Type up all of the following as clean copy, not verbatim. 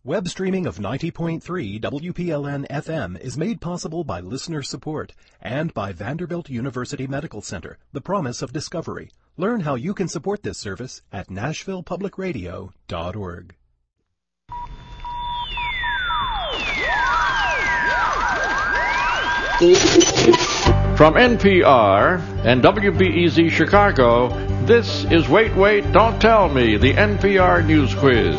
Web streaming of 90.3 WPLN FM is made possible by listener support and by Vanderbilt University Medical Center, the promise of discovery. Learn how you can support this service at NashvillePublicRadio.org. From NPR and WBEZ Chicago, this is Wait, Wait, Don't Tell Me, the NPR News Quiz.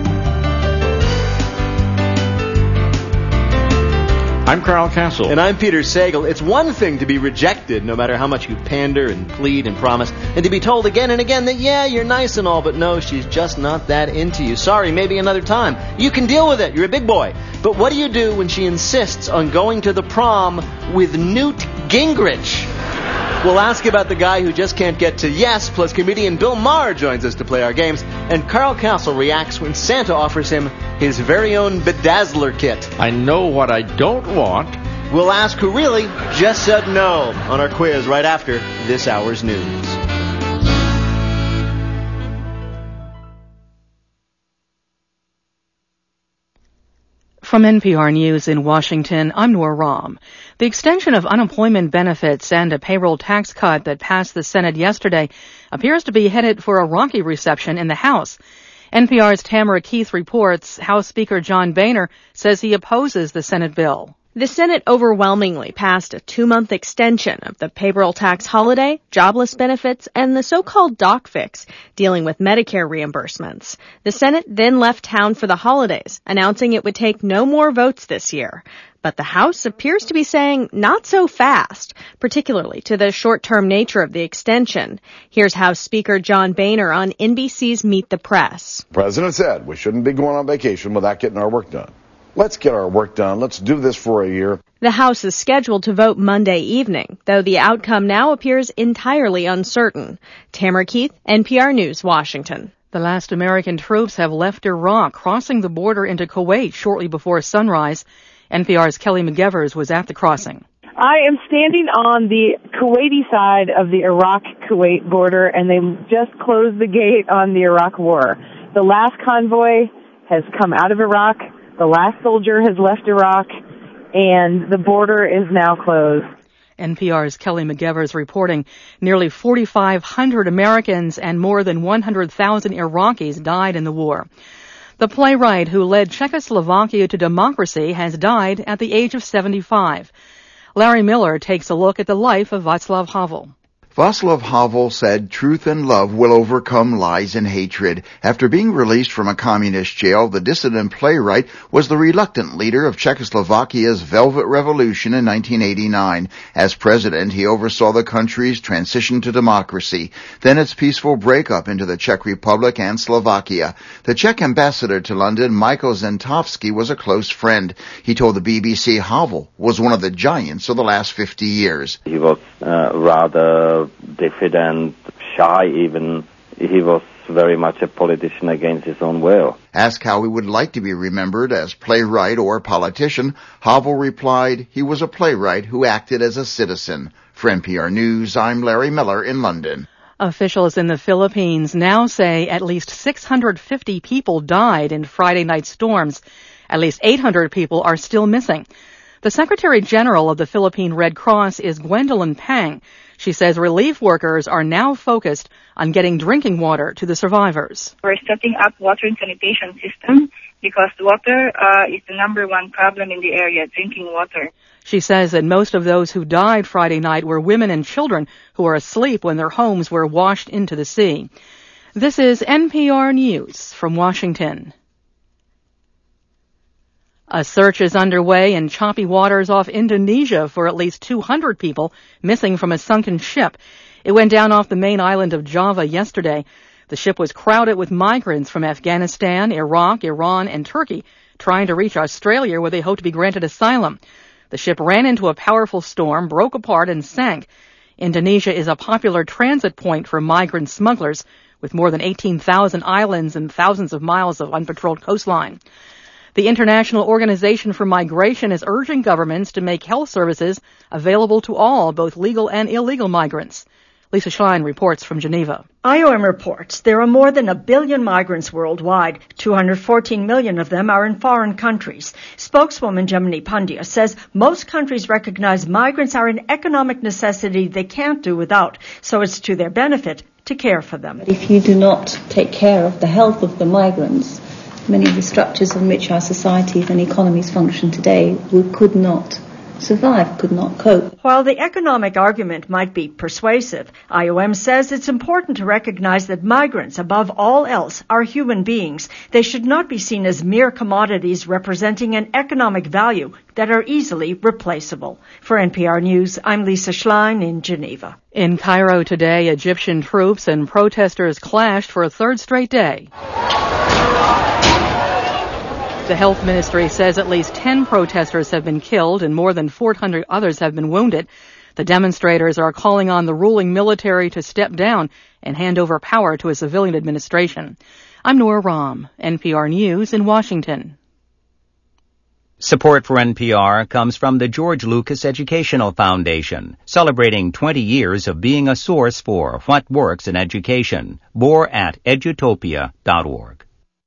I'm Carl Castle. And I'm Peter Sagal. It's one thing to be rejected, no matter how much you pander and plead and promise, and to be told again and again that, yeah, you're nice and all, but no, she's just not that into you. Sorry, maybe another time. You can deal with it. You're a big boy. But what do you do when she insists on going to the prom with Newt Gingrich? We'll ask about the guy who just can't get to yes, plus comedian Bill Maher joins us to play our games, and Carl Castle reacts when Santa offers him his very own bedazzler kit. I know what I don't want. We'll ask who really just said no on our quiz right after this hour's news. From NPR News in Washington, I'm Nora Rahm. The extension of unemployment benefits and a payroll tax cut that passed the Senate yesterday appears to be headed for a rocky reception in the House. NPR's Tamara Keith reports House Speaker John Boehner says he opposes the Senate bill. The Senate overwhelmingly passed a 2-month extension of the payroll tax holiday, jobless benefits, and the so-called doc fix, dealing with Medicare reimbursements. The Senate then left town for the holidays, announcing it would take no more votes this year. But the House appears to be saying not so fast, particularly to the short-term nature of the extension. Here's House Speaker John Boehner on NBC's Meet the Press. The President said we shouldn't be going on vacation without getting our work done. Let's get our work done. Let's do this for a year. The House is scheduled to vote Monday evening, though the outcome now appears entirely uncertain. Tamara Keith, NPR News, Washington. The last American troops have left Iraq, crossing the border into Kuwait shortly before sunrise. NPR's Kelly McEvers was at the crossing. I am standing on the Kuwaiti side of the Iraq-Kuwait border, and they just closed the gate on the Iraq war. The last convoy has come out of Iraq. The last soldier has left Iraq, and the border is now closed. NPR's Kelly McEvers reporting nearly 4,500 Americans and more than 100,000 Iraqis died in the war. The playwright who led Czechoslovakia to democracy has died at the age of 75. Larry Miller takes a look at the life of Václav Havel. Václav Havel said truth and love will overcome lies and hatred. After being released from a communist jail, the dissident playwright was the reluctant leader of Czechoslovakia's Velvet Revolution in 1989. As president, he oversaw the country's transition to democracy, then its peaceful breakup into the Czech Republic and Slovakia. The Czech ambassador to London, Michael Zentovsky, was a close friend. He told the BBC Havel was one of the giants of the last 50 years. He was rather diffident, shy even. He was very much a politician against his own will. Asked how he would like to be remembered as playwright or politician, Havel replied he was a playwright who acted as a citizen. For NPR News, I'm Larry Miller in London. Officials in the Philippines now say at least 650 people died in Friday night storms. At least 800 people are still missing. The Secretary General of the Philippine Red Cross is Gwendolyn Pang. She says relief workers are now focused on getting drinking water to the survivors. We're setting up water and sanitation system because water is the number one problem in the area, drinking water. She says that most of those who died Friday night were women and children who were asleep when their homes were washed into the sea. This is NPR News from Washington. A search is underway in choppy waters off Indonesia for at least 200 people missing from a sunken ship. It went down off the main island of Java yesterday. The ship was crowded with migrants from Afghanistan, Iraq, Iran, and Turkey trying to reach Australia where they hope to be granted asylum. The ship ran into a powerful storm, broke apart, and sank. Indonesia is a popular transit point for migrant smugglers with more than 18,000 islands and thousands of miles of unpatrolled coastline. The International Organization for Migration is urging governments to make health services available to all, both legal and illegal migrants. Lisa Schlein reports from Geneva. IOM reports there are more than 1 billion migrants worldwide. 214 million of them are in foreign countries. Spokeswoman Jemini Pandya says most countries recognize migrants are an economic necessity they can't do without, so it's to their benefit to care for them. If you do not take care of the health of the migrants, many of the structures on which our societies and economies function today could not survive, could not cope. While the economic argument might be persuasive, IOM says it's important to recognize that migrants, above all else, are human beings. They should not be seen as mere commodities representing an economic value that are easily replaceable. For NPR News, I'm Lisa Schlein in Geneva. In Cairo today, Egyptian troops and protesters clashed for a third straight day. The health ministry says at least 10 protesters have been killed and more than 400 others have been wounded. The demonstrators are calling on the ruling military to step down and hand over power to a civilian administration. I'm Nora Rahm, NPR News in Washington. Support for NPR comes from the George Lucas Educational Foundation, celebrating 20 years of being a source for what works in education. More at edutopia.org.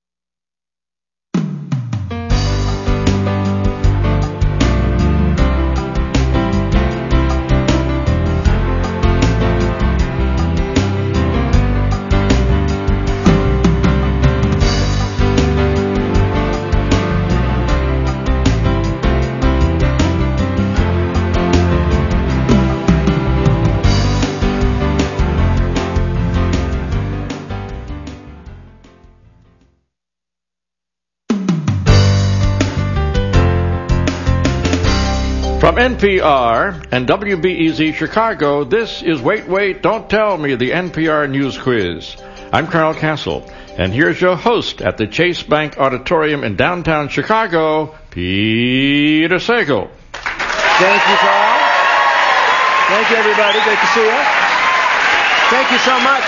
From NPR and WBEZ Chicago, this is Wait, Wait, Don't Tell Me, the NPR News Quiz. I'm Carl Castle, and here's your host at the Chase Bank Auditorium in downtown Chicago, Peter Sagal. Thank you, Carl. Thank you, everybody. Great to see you. Thank you so much.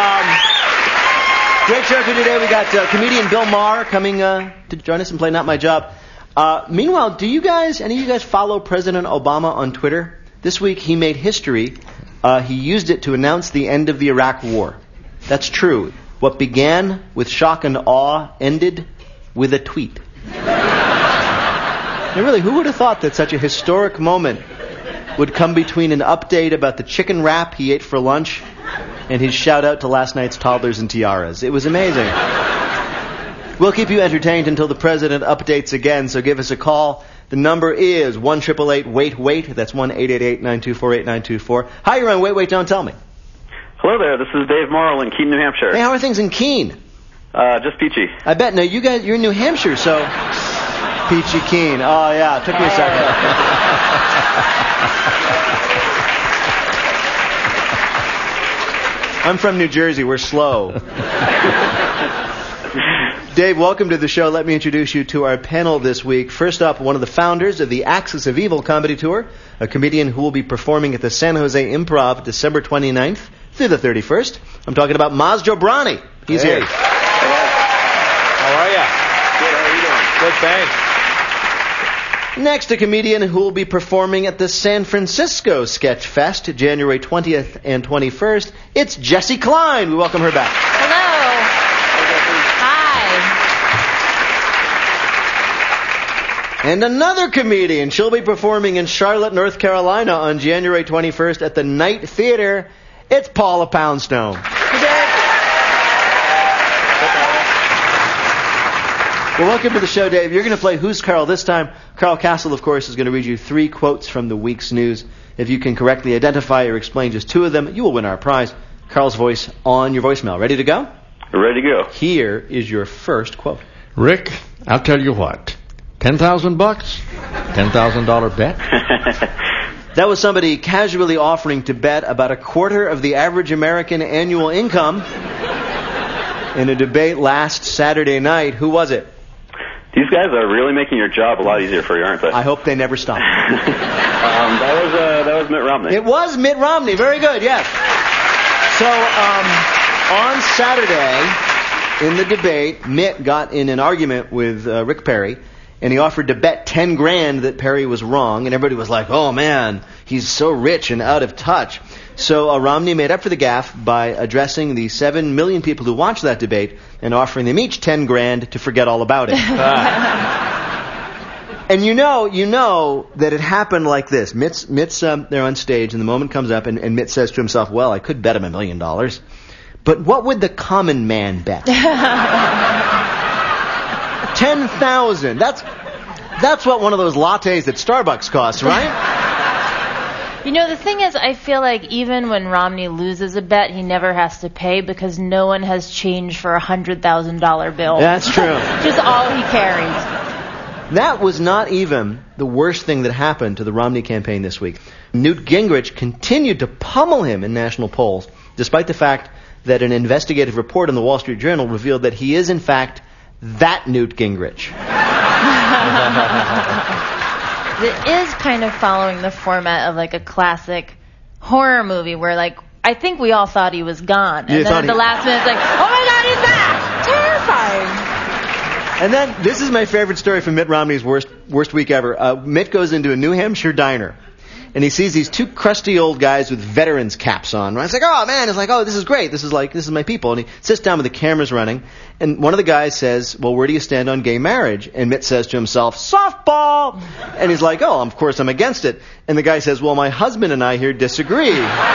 Great show for today. We got comedian Bill Maher coming to join us and play Not My Job. Meanwhile, do you guys, any of you guys follow President Obama on Twitter? This week he made history. He used it to announce the end of the Iraq War. That's true. What began with shock and awe ended with a tweet. Now really, who would have thought that such a historic moment would come between an update about the chicken wrap he ate for lunch and his shout out to last night's toddlers and tiaras? It was amazing. We'll keep you entertained until the president updates again, so give us a call. The number is 1-888-WAIT-WAIT. That's 1-888-924-8924. Hi, you're on Wait, Wait, Don't Tell Me. Hello there, this is Dave Morrill in Keene, New Hampshire. Hey, how are things in Keene? Just peachy. I bet. Now, you guys, you're in New Hampshire, so... Peachy Keene. Oh, yeah, took me a second. I'm from New Jersey. We're slow. Dave, welcome to the show. Let me introduce you to our panel this week. First up, one of the founders of the Axis of Evil comedy tour, a comedian who will be performing at the San Jose Improv December 29th through the 31st. I'm talking about Maz Jobrani. He's here. Hey. How are you? Good, how are you doing? Good, thanks. Next, a comedian who will be performing at the San Francisco Sketch Fest, January 20th and 21st. It's Jessie Klein. We welcome her back. Hello. And another comedian. She'll be performing in Charlotte, North Carolina on January 21st at the Night Theater. It's Paula Poundstone. Well, welcome to the show, Dave. You're going to play Who's Carl this time. Carl Castle, of course, is going to read you 3 quotes from the week's news. If you can correctly identify or explain just 2 of them, you will win our prize. Carl's voice on your voicemail. Ready to go? Ready to go. Here is your first quote. Rick, I'll tell you what. $10,000? $10,000 bet? That was somebody casually offering to bet about a quarter of the average American annual income in a debate last Saturday night. Who was it? These guys are really making your job a lot easier for you, aren't they? I hope they never stop. That was Mitt Romney. It was Mitt Romney. Very good, yes. So, on Saturday, in the debate, Mitt got in an argument with Rick Perry, and he offered to bet 10 grand that Perry was wrong, and everybody was like, oh man, he's so rich and out of touch. So Romney made up for the gaffe by addressing the 7 million people who watched that debate and offering them each 10 grand to forget all about it. And you know that it happened like this. Mitt's there on stage, and the moment comes up, and Mitt says to himself, well, I could bet him $1 million. But what would the common man bet? 10,000. That's what one of those lattes at Starbucks costs, right? You know, the thing is, I feel like even when Romney loses a bet, he never has to pay because no one has change for $100,000 bill. That's true. Just all he carries. That was not even the worst thing that happened to the Romney campaign this week. Newt Gingrich continued to pummel him in national polls, despite the fact that an investigative report in the Wall Street Journal revealed that he is, in fact, that Newt Gingrich. It is kind of following the format of like a classic horror movie where, like, I think we all thought he was gone. And then at the last minute, it's like, oh my God, he's back! Terrifying. And then, this is my favorite story from Mitt Romney's worst week ever. Mitt goes into a New Hampshire diner, and he sees these 2 crusty old guys with veterans caps on. Right? It's like, oh man, it's like, oh, this is great. This is my people. And he sits down with the cameras running, and one of the guys says, well, where do you stand on gay marriage? And Mitt says to himself, softball! And he's like, oh, of course I'm against it. And the guy says, well, my husband and I here disagree.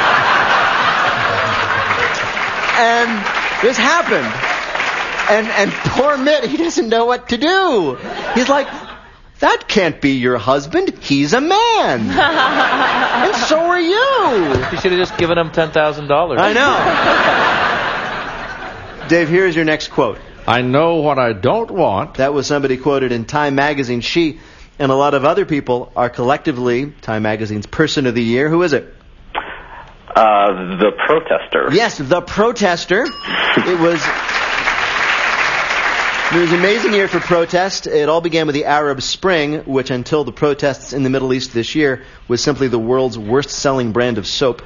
And this happened. And poor Mitt, he doesn't know what to do. He's like, that can't be your husband. He's a man. And so are you. You should have just given him $10,000. I know. Dave, here's your next quote. I know what I don't want. That was somebody quoted in Time Magazine. She and a lot of other people are collectively Time Magazine's Person of the Year. Who is it? The Protester. Yes, The Protester. It was an amazing year for protest. It all began with the Arab Spring, which until the protests in the Middle East this year was simply the world's worst-selling brand of soap.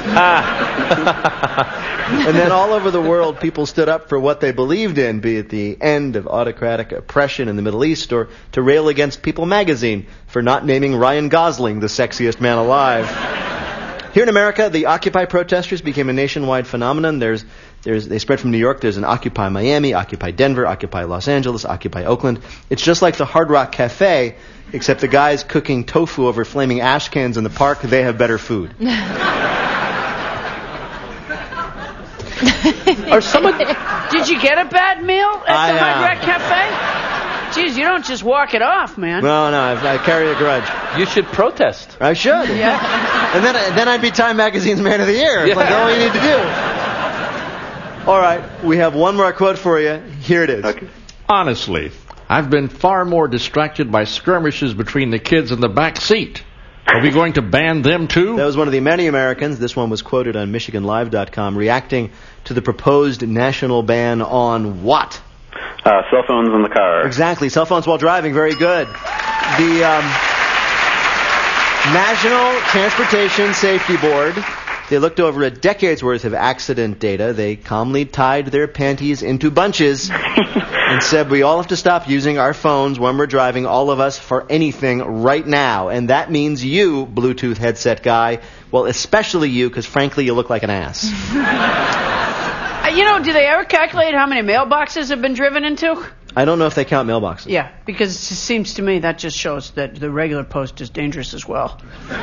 And then all over the world, people stood up for what they believed in, be it the end of autocratic oppression in the Middle East or to rail against People magazine for not naming Ryan Gosling the sexiest man alive. Here in America, the Occupy protesters became a nationwide phenomenon. They spread from New York. There's an Occupy Miami, Occupy Denver, Occupy Los Angeles, Occupy Oakland. It's just like the Hard Rock Cafe, except the guys cooking tofu over flaming ash cans in the park, they have better food. Or someone, did you get a bad meal at the Hard Rock Cafe? Jeez, you don't just walk it off, man. No, I carry a grudge. You should protest. I should. Yeah. And then I'd be Time Magazine's Man of the Year. It's like all you need to do. All right, we have one more quote for you. Here it is. Okay. Honestly, I've been far more distracted by skirmishes between the kids in the back seat. Are we going to ban them too? That was one of the many Americans. This one was quoted on MichiganLive.com reacting to the proposed national ban on what? Cell phones in the car. Exactly. Cell phones while driving. Very good. The National Transportation Safety Board, they looked over a decade's worth of accident data. They calmly tied their panties into bunches and said we all have to stop using our phones when we're driving, all of us, for anything right now. And that means you, Bluetooth headset guy, well, especially you, because frankly, you look like an ass. You know, do they ever calculate how many mailboxes have been driven into? I don't know if they count mailboxes. Yeah, because it seems to me that just shows that the regular post is dangerous as well.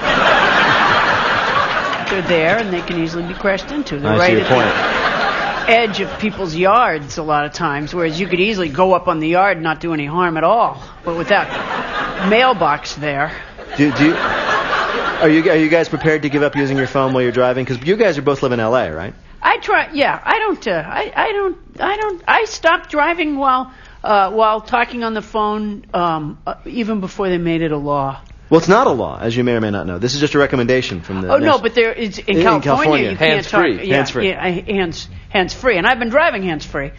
They're there and they can easily be crashed into. They're right at the edge of people's yards a lot of times, whereas you could easily go up on the yard and not do any harm at all. But with that mailbox there... Are you guys prepared to give up using your phone while you're driving? Because you guys are both live in L.A., right? I try. Yeah, I don't. I stopped driving while talking on the phone, even before they made it a law. Well, it's not a law, as you may or may not know. This is just a recommendation from the... Oh, no, but there is in California. You can't talk... Hands-free. Hands-free. Yeah, hands-free. And I've been driving hands-free.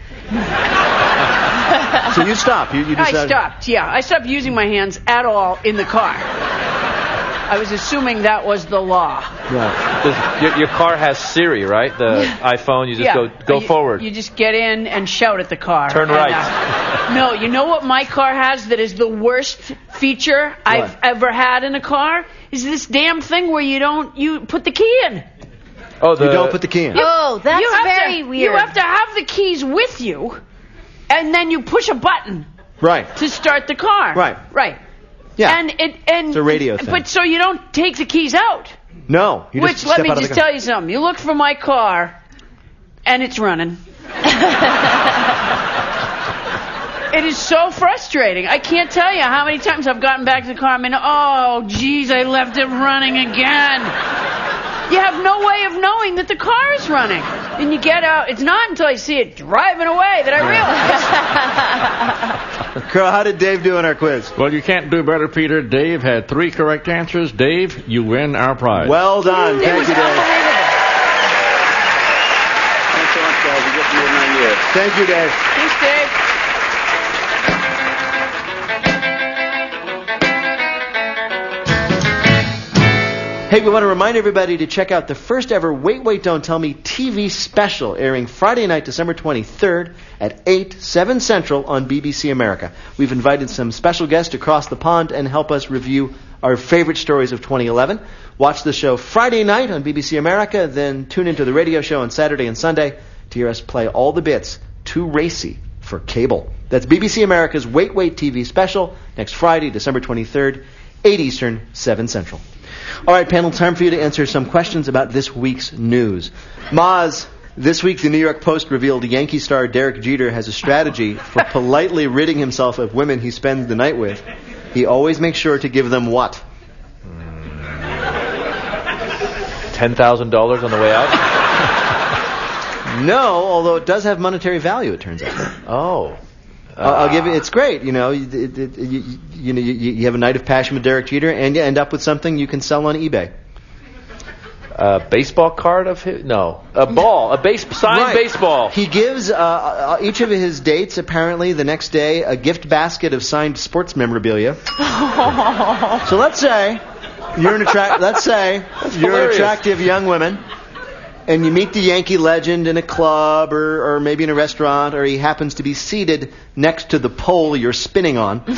So you stopped. You decided... I stopped, yeah. I stopped using my hands at all in the car. I was assuming that was the law. Yeah. Your car has Siri, right? The iPhone. You just go forward. You just get in and shout at the car. Turn right. No, you know what my car has that is the worst feature I've ever had in a car? Is this damn thing where you put the key in. Oh, you don't put the key in. Oh, that's very weird. You have to have the keys with you, and then you push a button. Right. To start the car. Right. Yeah. And it's a radio thing. But so you don't take the keys out. No. Which, let me just tell you something. You look for my car, and it's running. It is so frustrating. I can't tell you how many times I've gotten back to the car. I mean, oh, geez, I left it running again. You have no way of knowing that the car is running. And you get out. It's not until I see it driving away that I realize. Carl, how did Dave do in our quiz? Well, you can't do better, Peter. Dave had 3 correct answers. Dave, you win our prize. Well done. Thank you, Dave. Thanks so much, guys. You get me in my year. Thank you, Dave. Thanks, Dave. Hey, we want to remind everybody to check out the first ever Wait, Wait, Don't Tell Me TV special airing Friday night, December 23rd at 7 Central on BBC America. We've invited some special guests to cross the pond and help us review our favorite stories of 2011. Watch the show Friday night on BBC America, then tune into the radio show on Saturday and Sunday to hear us play all the bits too racy for cable. That's BBC America's Wait, Wait TV special next Friday, December 23rd, 8 Eastern, 7 Central. All right, panel, time for you to answer some questions about this week's news. Maz, this week the New York Post revealed Yankee star Derek Jeter has a strategy for politely ridding himself of women he spends the night with. He always makes sure to give them what? $10,000 on the way out? No, although it does have monetary value, it turns out. Oh. I'll give you. It's great. You know, you have a night of passion with Derek Jeter, and you end up with something you can sell on eBay. A baseball card of his? No, a ball, signed baseball. He gives each of his dates apparently the next day a gift basket of signed sports memorabilia. So let's say you're an attractive young woman. And you meet the Yankee legend in a club or maybe in a restaurant, or he happens to be seated next to the pole you're spinning on. And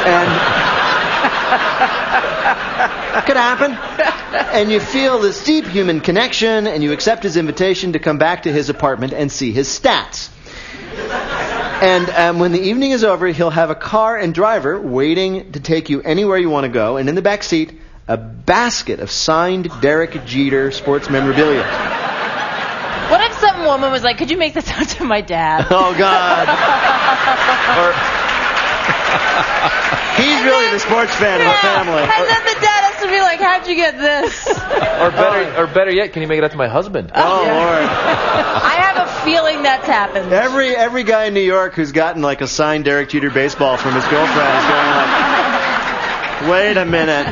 could happen. And you feel this deep human connection, and you accept his invitation to come back to his apartment and see his stats. And when the evening is over, he'll have a car and driver waiting to take you anywhere you want to go, and in the back seat, a basket of signed Derek Jeter sports memorabilia. What if some woman was like, could you make this out to my dad? Oh, God. He's really the sports fan of the family. And then the dad has to be like, how'd you get this? Or better yet, can you make it out to my husband? Oh, yeah. Lord. I have a feeling that's happened. Every guy in New York who's gotten like a signed Derek Jeter baseball from his girlfriend is going like, wait a minute.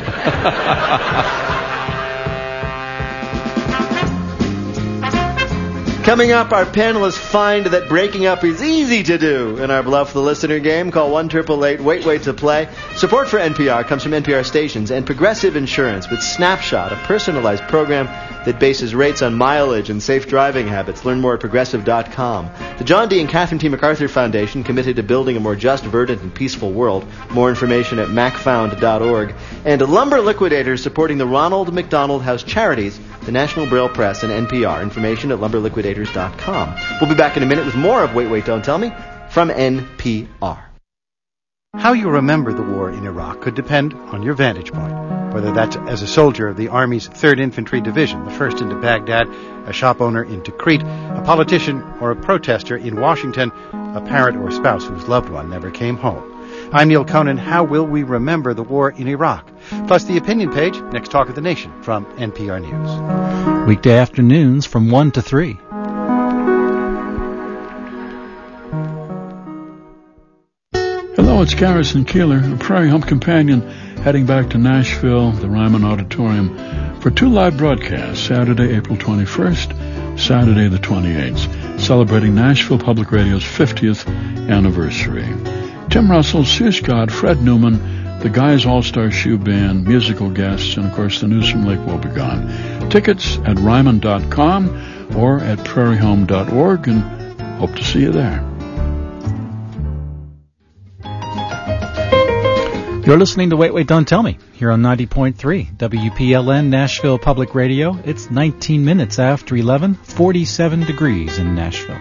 Coming up, our panelists find that breaking up is easy to do in our Bluff the Listener game. Call 1-888-WAIT-WAIT to play. Support for NPR comes from NPR stations and Progressive Insurance with Snapshot, a personalized program that bases rates on mileage and safe driving habits. Learn more at Progressive.com. The John D. and Catherine T. MacArthur Foundation, committed to building a more just, verdant, and peaceful world. More information at macfound.org. And Lumber Liquidators, supporting the Ronald McDonald House Charities, the National Braille Press, and NPR. Information at lumberliquidators.com. We'll be back in a minute with more of Wait, Wait, Don't Tell Me from NPR. How you remember the war in Iraq could depend on your vantage point, whether that's as a soldier of the Army's 3rd Infantry Division, the first into Baghdad, a shop owner in Tikrit, a politician or a protester in Washington, a parent or spouse whose loved one never came home. I'm Neil Conan. How will we remember the war in Iraq? Plus the opinion page, next Talk of the Nation from NPR News. Weekday afternoons from 1 to 3. Hello, it's Garrison Keeler, a Prairie Hump companion, heading back to Nashville, the Ryman Auditorium, for 2 live broadcasts, Saturday, April 21st, Saturday the 28th, celebrating Nashville Public Radio's 50th anniversary. Tim Russell, Sue Scott, Fred Newman, the Guys All-Star Shoe Band, musical guests, and of course the news from Lake Wobegon. Tickets at Ryman.com or at prairiehome.org, and hope to see you there. You're listening to Wait, Don't Tell Me here on 90.3 WPLN Nashville Public Radio. It's 19 minutes after 11, 47 degrees in Nashville.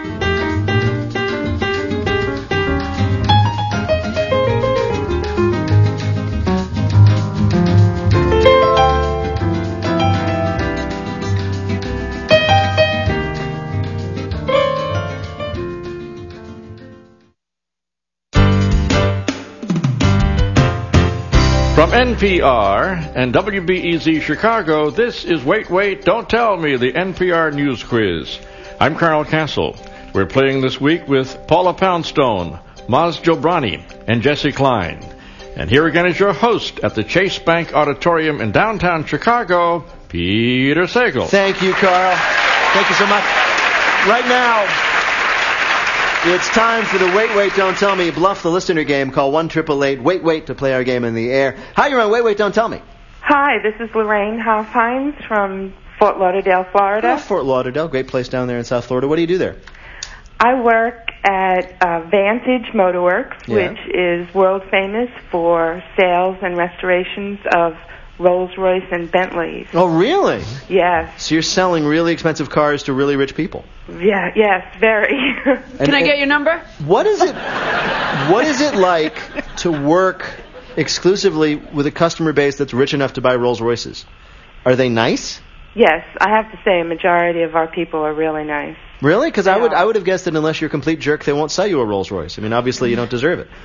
From NPR and WBEZ Chicago, this is Wait, Don't Tell Me, the NPR News Quiz. I'm Carl Castle. We're playing this week with Paula Poundstone, Maz Jobrani, and Jesse Klein. And here again is your host at the Chase Bank Auditorium in downtown Chicago, Peter Sagal. Thank you, Carl. Thank you so much. Right now, it's time for the Wait, Don't Tell Me Bluff the Listener game. Call 1-888-WAIT-WAIT to play our game in the air. Hi, you're on Wait, Don't Tell Me. Hi, this is Lorraine Hofheims from Fort Lauderdale, Florida. Oh, Fort Lauderdale, great place down there in South Florida. What do you do there? I work at Vantage Motorworks, which is world famous for sales and restorations of Rolls-Royce and Bentleys. Oh, really? Yes. So you're selling really expensive cars to really rich people? Yeah, yes, very. Can I get your number? What is it like to work exclusively with a customer base that's rich enough to buy Rolls-Royces? Are they nice? Yes, I have to say a majority of our people are really nice. Really? Because I would have guessed that unless you're a complete jerk, they won't sell you a Rolls-Royce. I mean, obviously you don't deserve it.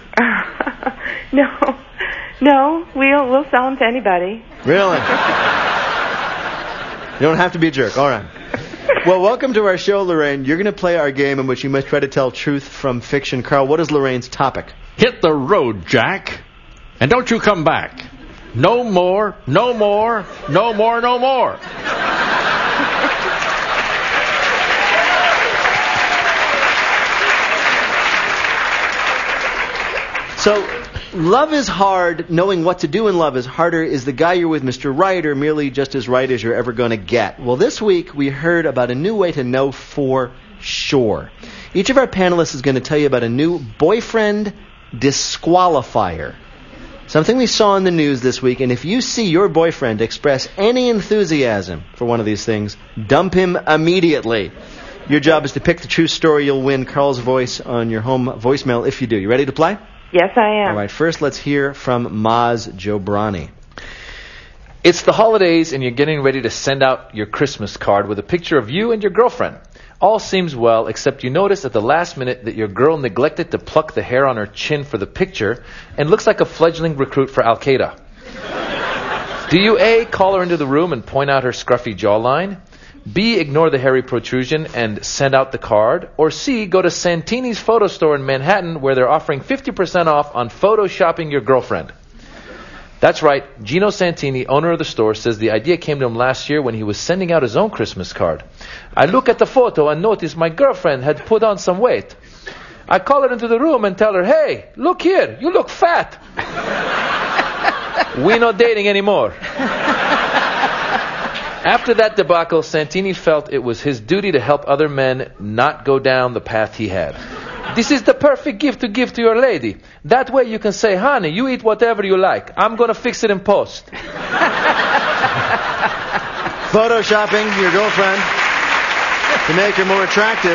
No, we'll sell them to anybody. Really? You don't have to be a jerk. All right. Well, welcome to our show, Lorraine. You're going to play our game in which you must try to tell truth from fiction. Carl, what is Lorraine's topic? Hit the road, Jack. And don't you come back. No more, no more, no more, no more. So, love is hard. Knowing what to do in love is harder. Is the guy you're with Mr. Right or merely just as right as you're ever going to get? Well, this week we heard about a new way to know for sure. Each of our panelists is going to tell you about a new boyfriend disqualifier. Something we saw in the news this week, and if you see your boyfriend express any enthusiasm for one of these things, dump him immediately. Your job is to pick the true story. You'll win Carl's voice on your home voicemail if you do. You ready to play? Yes, I am. All right, first let's hear from Maz Jobrani. It's the holidays and you're getting ready to send out your Christmas card with a picture of you and your girlfriend. All seems well, except you notice at the last minute that your girl neglected to pluck the hair on her chin for the picture and looks like a fledgling recruit for Al-Qaeda. Do you A, call her into the room and point out her scruffy jawline? B, ignore the hairy protrusion and send out the card? Or C, go to Santini's photo store in Manhattan where they're offering 50% off on photoshopping your girlfriend? That's right, Gino Santini, owner of the store, says the idea came to him last year when he was sending out his own Christmas card. I look at the photo and notice my girlfriend had put on some weight. I call her into the room and tell her, hey, look here, you look fat. We're not dating anymore. After that debacle, Santini felt it was his duty to help other men not go down the path he had. This is the perfect gift to give to your lady. That way you can say, honey, you eat whatever you like. I'm going to fix it in post. Photoshopping your girlfriend to make her more attractive.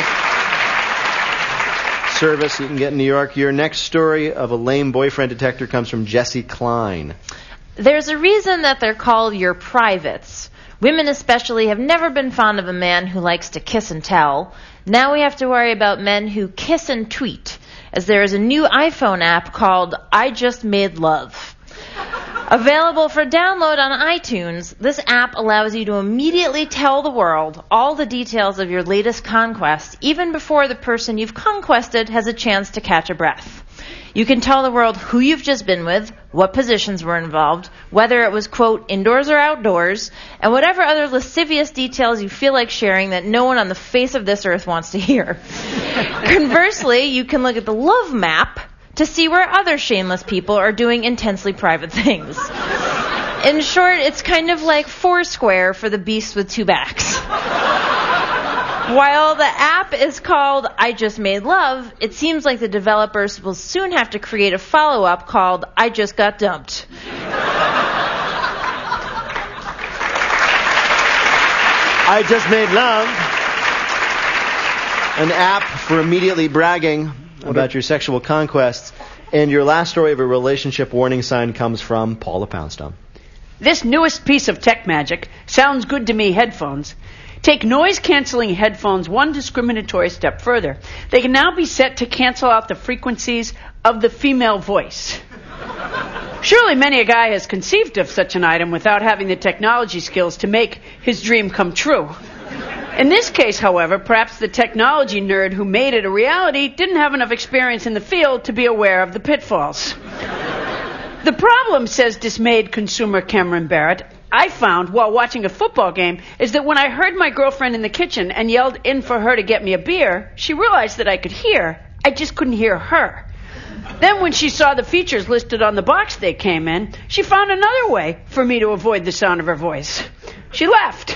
Service you can get in New York. Your next story of a lame boyfriend detector comes from Jesse Klein. There's a reason that they're called your privates. Women especially have never been fond of a man who likes to kiss and tell. Now we have to worry about men who kiss and tweet, as there is a new iPhone app called I Just Made Love. Available for download on iTunes, this app allows you to immediately tell the world all the details of your latest conquest, even before the person you've conquested has a chance to catch a breath. You can tell the world who you've just been with, what positions were involved, whether it was, quote, indoors or outdoors, and whatever other lascivious details you feel like sharing that no one on the face of this earth wants to hear. Conversely, you can look at the love map to see where other shameless people are doing intensely private things. In short, it's kind of like Foursquare for the beast with two backs. While the app is called I Just Made Love, it seems like the developers will soon have to create a follow-up called I Just Got Dumped. I Just Made Love, an app for immediately bragging about your sexual conquests. And your last story of a relationship warning sign comes from Paula Poundstone. This newest piece of tech magic sounds good to me headphones. Take noise-canceling headphones one discriminatory step further. They can now be set to cancel out the frequencies of the female voice. Surely many a guy has conceived of such an item without having the technology skills to make his dream come true. In this case, however, perhaps the technology nerd who made it a reality didn't have enough experience in the field to be aware of the pitfalls. The problem, says dismayed consumer Cameron Barrett, I found while watching a football game is that when I heard my girlfriend in the kitchen and yelled in for her to get me a beer, she realized that I could hear. I just couldn't hear her. Then when she saw the features listed on the box they came in, she found another way for me to avoid the sound of her voice. She left.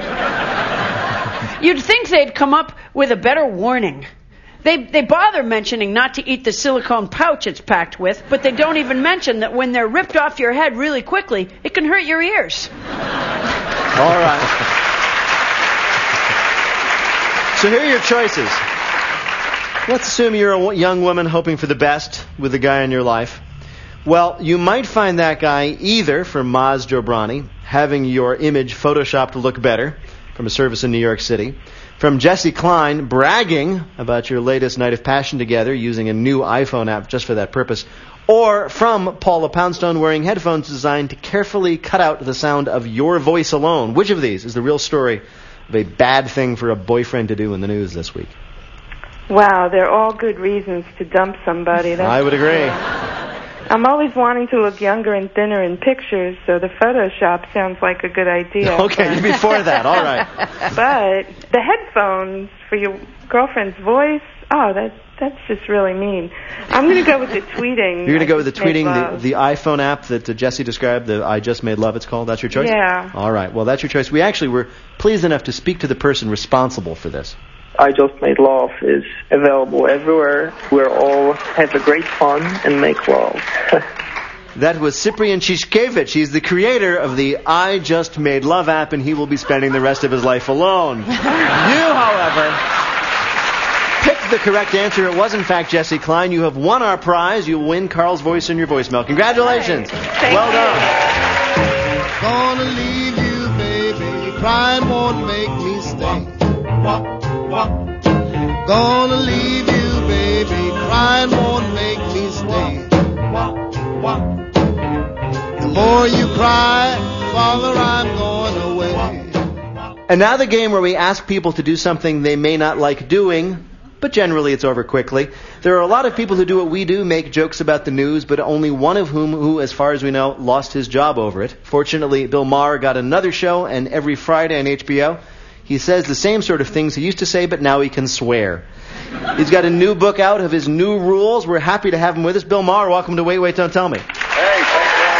You'd think they'd come up with a better warning. They bother mentioning not to eat the silicone pouch it's packed with, but they don't even mention that when they're ripped off your head really quickly, it can hurt your ears. All right. So here are your choices. Let's assume you're a young woman hoping for the best with the guy in your life. Well, you might find that guy either from Maz Jobrani, having your image photoshopped to look better, from a service in New York City, from Jesse Klein bragging about your latest night of passion together using a new iPhone app just for that purpose, or from Paula Poundstone wearing headphones designed to carefully cut out the sound of your voice alone. Which of these is the real story of a bad thing for a boyfriend to do in the news this week? Wow, they're all good reasons to dump somebody. I would agree. I'm always wanting to look younger and thinner in pictures, so the Photoshop sounds like a good idea. Okay, you're before that, all right. But the headphones for your girlfriend's voice, that's just really mean. I'm going to go with the tweeting. You're going to go with the tweeting, the iPhone app that Jesse described, the I Just Made Love, it's called? That's your choice? Yeah. All right, well, that's your choice. We actually were pleased enough to speak to the person responsible for this. I Just Made Love is available everywhere. We all have a great fun and make love. That was Cyprian Shishkevich. He's the creator of the I Just Made Love app, and he will be spending the rest of his life alone. You, however, picked the correct answer. It was, in fact, Jesse Klein. You have won our prize. You win Carl's voice in your voicemail. Congratulations. Well done. Gonna leave you, baby. Crying won't make me stay. Gonna leave you, baby. Crying won't make me stay. The more you cry, the farther I'm going away. And now the game where we ask people to do something they may not like doing, but generally it's over quickly. There are a lot of people who do what we do, make jokes about the news, but only one of who, as far as we know, lost his job over it. Fortunately, Bill Maher got another show, and every Friday on HBO, he says the same sort of things he used to say, but now he can swear. He's got a new book out of his new rules. We're happy to have him with us. Bill Maher, welcome to Wait, Wait, Don't Tell Me. Hey, thanks for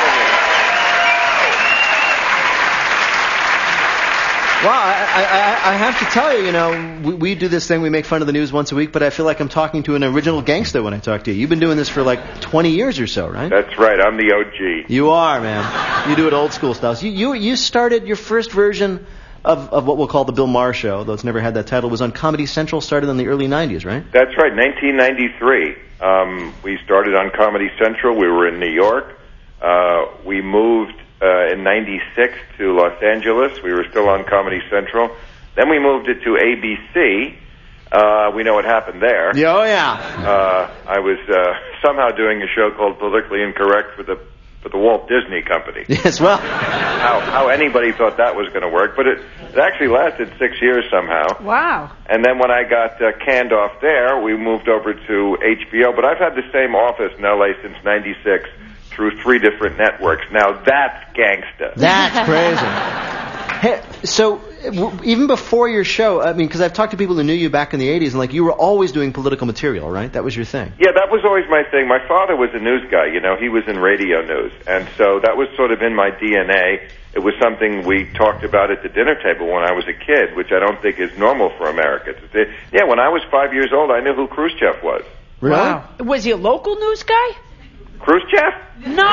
having me. Well, I have to tell you, we do this thing, we make fun of the news once a week, but I feel like I'm talking to an original gangster when I talk to you. You've been doing this for like 20 years or so, right? That's right, I'm the OG. You are, man. You do it old school style. So you started your first version of what we'll call the Bill Maher Show, though it's never had that title, was on Comedy Central, started in the early 90s, right? That's right, 1993. We started on Comedy Central. We were in New York. We moved in 96 to Los Angeles. We were still on Comedy Central. Then we moved it to ABC. We know what happened there. Yeah, oh, yeah. I was somehow doing a show called Politically Incorrect for the Walt Disney Company. Yes, well. How anybody thought that was going to work, but it actually lasted 6 years somehow. Wow. And then when I got canned off there, we moved over to HBO, but I've had the same office in L.A. since 96 through 3 different networks. Now that's gangsta. That's crazy. Hey, so even before your show, I mean, because I've talked to people who knew you back in the 80s, and like you were always doing political material, right? That was your thing. Yeah, that was always my thing. My father was a news guy, you know. He was in radio news. And so that was sort of in my DNA. It was something we talked about at the dinner table when I was a kid, which I don't think is normal for America. Yeah, when I was 5 years old, I knew who Khrushchev was. Really? Wow. Was he a local news guy? Khrushchev? No!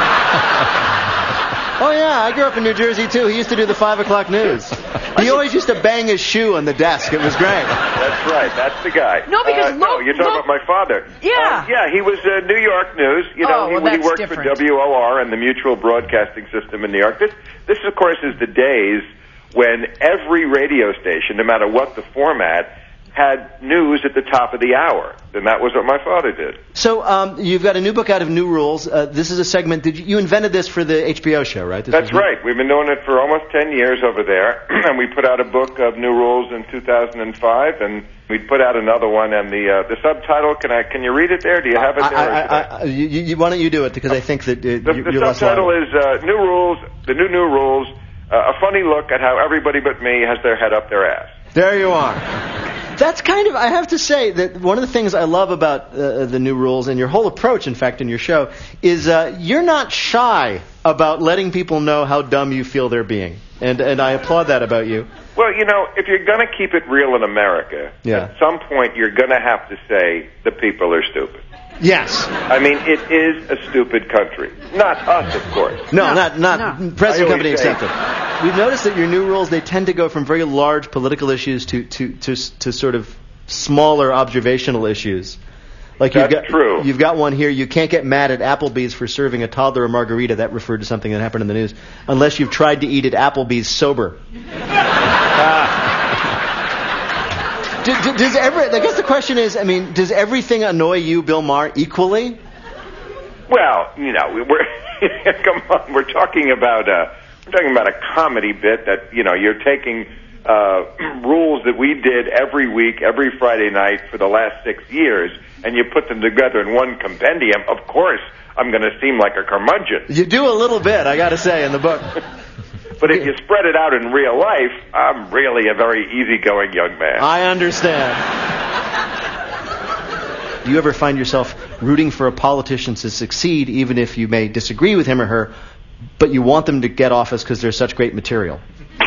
Oh, yeah, I grew up in New Jersey, too. He used to do the 5 o'clock news. He always used to bang his shoe on the desk. It was great. That's right. That's the guy. No, because no, you're talking about my father. Yeah. Yeah, he was New York News. You know, he worked different. for WOR and the Mutual Broadcasting System in New York. This, of course, is the days when every radio station, no matter what the format, had news at the top of the hour. And that was what my father did. So you've got a new book out of New Rules. This is a segment. You invented this for the HBO show, right? That's right. We've been doing it for almost 10 years over there. And we put out a book of New Rules in 2005. And we put out another one. And the subtitle, can you read it there? Do you have it there? Why don't you do it? Because I think that the subtitle is New Rules, the New Rules, a funny look at how everybody but me has their head up their ass. There you are. That's kind of, I have to say, that one of the things I love about the New Rules, and your whole approach, in fact, in your show, is you're not shy about letting people know how dumb you feel they're being. And I applaud that about you. Well, you know, if you're going to keep it real in America, at some point you're going to have to say the people are stupid. Yes. I mean, it is a stupid country. Not us, of course. No. Present company accepted. We've noticed that your New Rules, they tend to go from very large political issues to sort of smaller observational issues. Like true. You've got one here. You can't get mad at Applebee's for serving a toddler a margarita. That referred to something that happened in the news. Unless you've tried to eat at Applebee's sober. I guess the question is, I mean, does everything annoy you, Bill Maher, equally? Well, you know, we're come on, we're talking about a comedy bit that, you know, you're taking rules that we did every week, every Friday night for the last 6 years, and you put them together in one compendium. Of course, I'm going to seem like a curmudgeon. You do a little bit, I got to say, in the book. But if you spread it out in real life, I'm really a very easygoing young man. I understand. Do you ever find yourself rooting for a politician to succeed, even if you may disagree with him or her, but you want them to get office because they're such great material?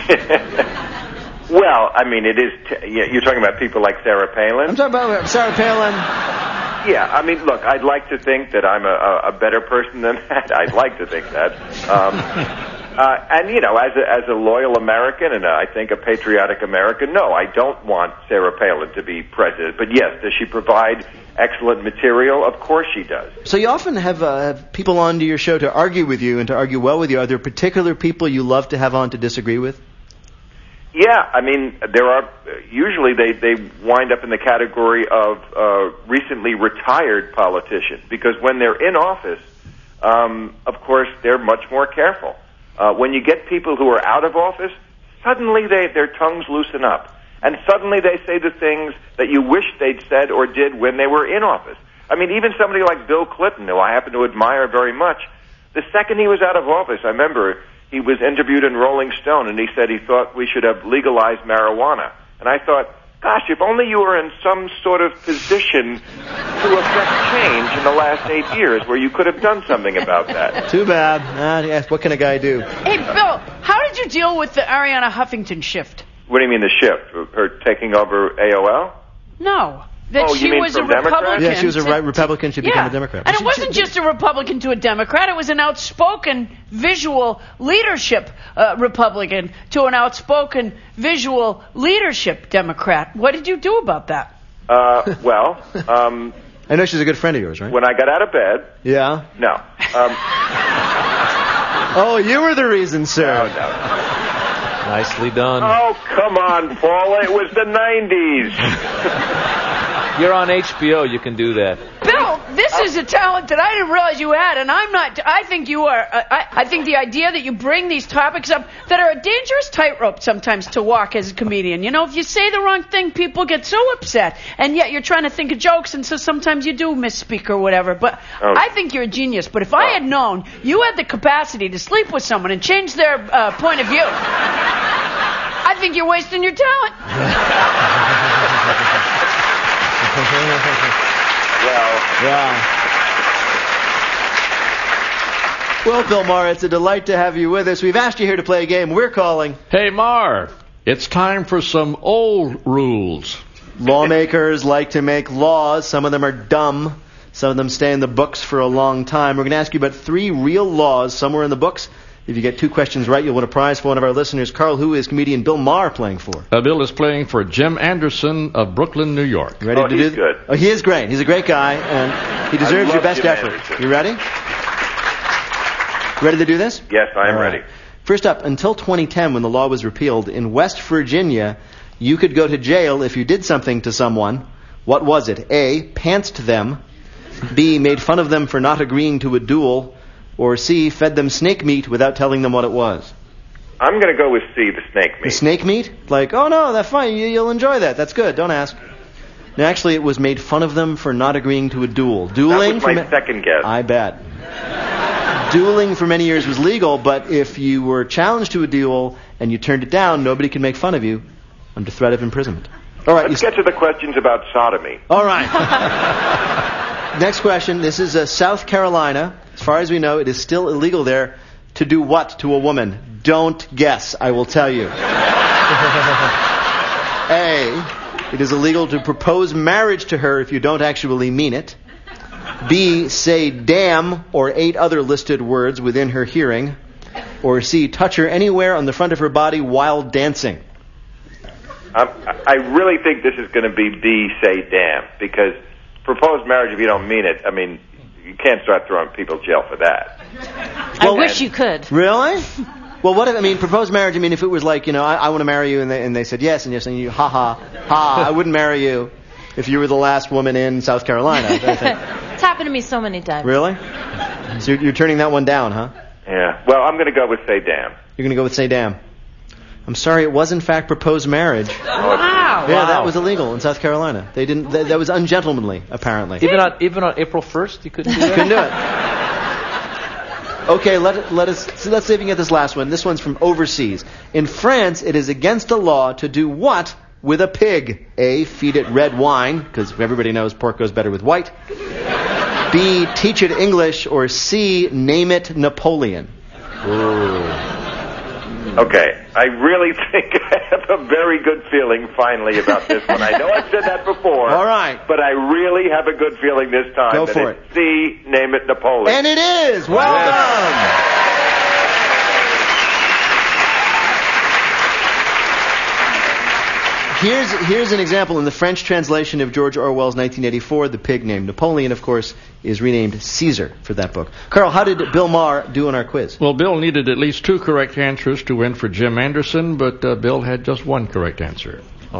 Well, I mean, it is. You're talking about people like Sarah Palin? I'm talking about Sarah Palin. Yeah, I mean, look, I'd like to think that I'm a better person than that. I'd like to think that. And, you know, as a loyal American and I think a patriotic American, no, I don't want Sarah Palin to be president. But yes, does she provide excellent material? Of course she does. So you often have people on to your show to argue with you and to argue well with you. Are there particular people you love to have on to disagree with? Yeah, I mean, there are, usually they wind up in the category of recently retired politicians, because when they're in office, of course, they're much more careful. When you get people who are out of office, suddenly their tongues loosen up, and suddenly they say the things that you wish they'd said or did when they were in office. I mean, even somebody like Bill Clinton, who I happen to admire very much, the second he was out of office, I remember he was interviewed in Rolling Stone, and he said he thought we should have legalized marijuana. And I thought, gosh, if only you were in some sort of position to affect change in the last 8 years where you could have done something about that. Too bad. Yes, what can a guy do? Hey, Bill, how did you deal with the Arianna Huffington shift? What do you mean the shift? Her taking over AOL? No. That she was a Republican. Yeah, she was a Republican. She became a Democrat. And it wasn't just a Republican to a Democrat. It was an outspoken visual leadership Republican to an outspoken visual leadership Democrat. What did you do about that? Well, I know she's a good friend of yours, right? When I got out of bed. Yeah? No. Oh, you were the reason, sir. No. Nicely done. Oh, come on, Paul. It was the 90s. You're on HBO. You can do that. Bill, this is a talent that I didn't realize you had, and I'm not. I think you are. I think the idea that you bring these topics up that are a dangerous tightrope sometimes to walk as a comedian. You know, if you say the wrong thing, people get so upset, and yet you're trying to think of jokes, and so sometimes you do misspeak or whatever. But I think you're a genius. But if I had known you had the capacity to sleep with someone and change their point of view, I think you're wasting your talent. Well, Bill Maher, it's a delight to have you with us. We've asked you here to play a game. We're calling. Hey, Maher, it's time for some old rules. Lawmakers like to make laws. Some of them are dumb. Some of them stay in the books for a long time. We're going to ask you about 3 real laws somewhere in the books. If you get 2 questions right, you'll win a prize for one of our listeners. Carl, who is comedian Bill Maher playing for? Bill is playing for Jim Anderson of Brooklyn, New York. You ready to he's good. Oh, he is great. He's a great guy, and he deserves your best effort. Anderson. You ready? Ready to do this? Yes, I am ready. First up, until 2010, when the law was repealed, in West Virginia, you could go to jail if you did something to someone. What was it? A, pantsed them. B, made fun of them for not agreeing to a duel. Or C, fed them snake meat without telling them what it was. I'm going to go with C, the snake meat. The snake meat? Like, oh no, that's fine. You'll enjoy that. That's good. Don't ask. No, actually, it was made fun of them for not agreeing to a duel. Dueling. That was my second guess. I bet. Dueling for many years was legal, but if you were challenged to a duel and you turned it down, nobody could make fun of you under threat of imprisonment. All right. Let's get to the questions about sodomy. All right. Next question. This is South Carolina. As far as we know, it is still illegal there to do what to a woman? Don't guess. I will tell you. A, it is illegal to propose marriage to her if you don't actually mean it. B, say damn or 8 other listed words within her hearing. Or C, touch her anywhere on the front of her body while dancing. I really think this is going to be B, say damn, because proposed marriage if you don't mean it, I mean, you can't start throwing people in jail for that. I wish you could. Really? Well, what if, I mean, proposed marriage, I mean, if it was like, I want to marry you, and they said yes, and you're saying, ha, I wouldn't marry you if you were the last woman in South Carolina. It's happened to me so many times. Really? So you're turning that one down, huh? Yeah. Well, I'm going to go with say damn. You're going to go with say damn. I'm sorry, it was in fact proposed marriage. Wow. Yeah, that was illegal in South Carolina. They didn't. That was ungentlemanly, apparently. Even on April 1st, you couldn't do that? Couldn't do it. Okay, let's see if we can get this last one. This one's from overseas. In France, it is against the law to do what with a pig? A, feed it red wine, because everybody knows pork goes better with white. B, teach it English. Or C, name it Napoleon. Ooh. Okay, I really think I have a very good feeling finally about this one. I know I've said that before. All right. But I really have a good feeling this time. Go for it. C, name it Napoleon. And it is! Well done! Here's an example. In the French translation of George Orwell's 1984, the pig named Napoleon, of course, is renamed Caesar for that book. Carl, how did Bill Maher do on our quiz? Well, Bill needed at least 2 correct answers to win for Jim Anderson, but Bill had just 1 correct answer.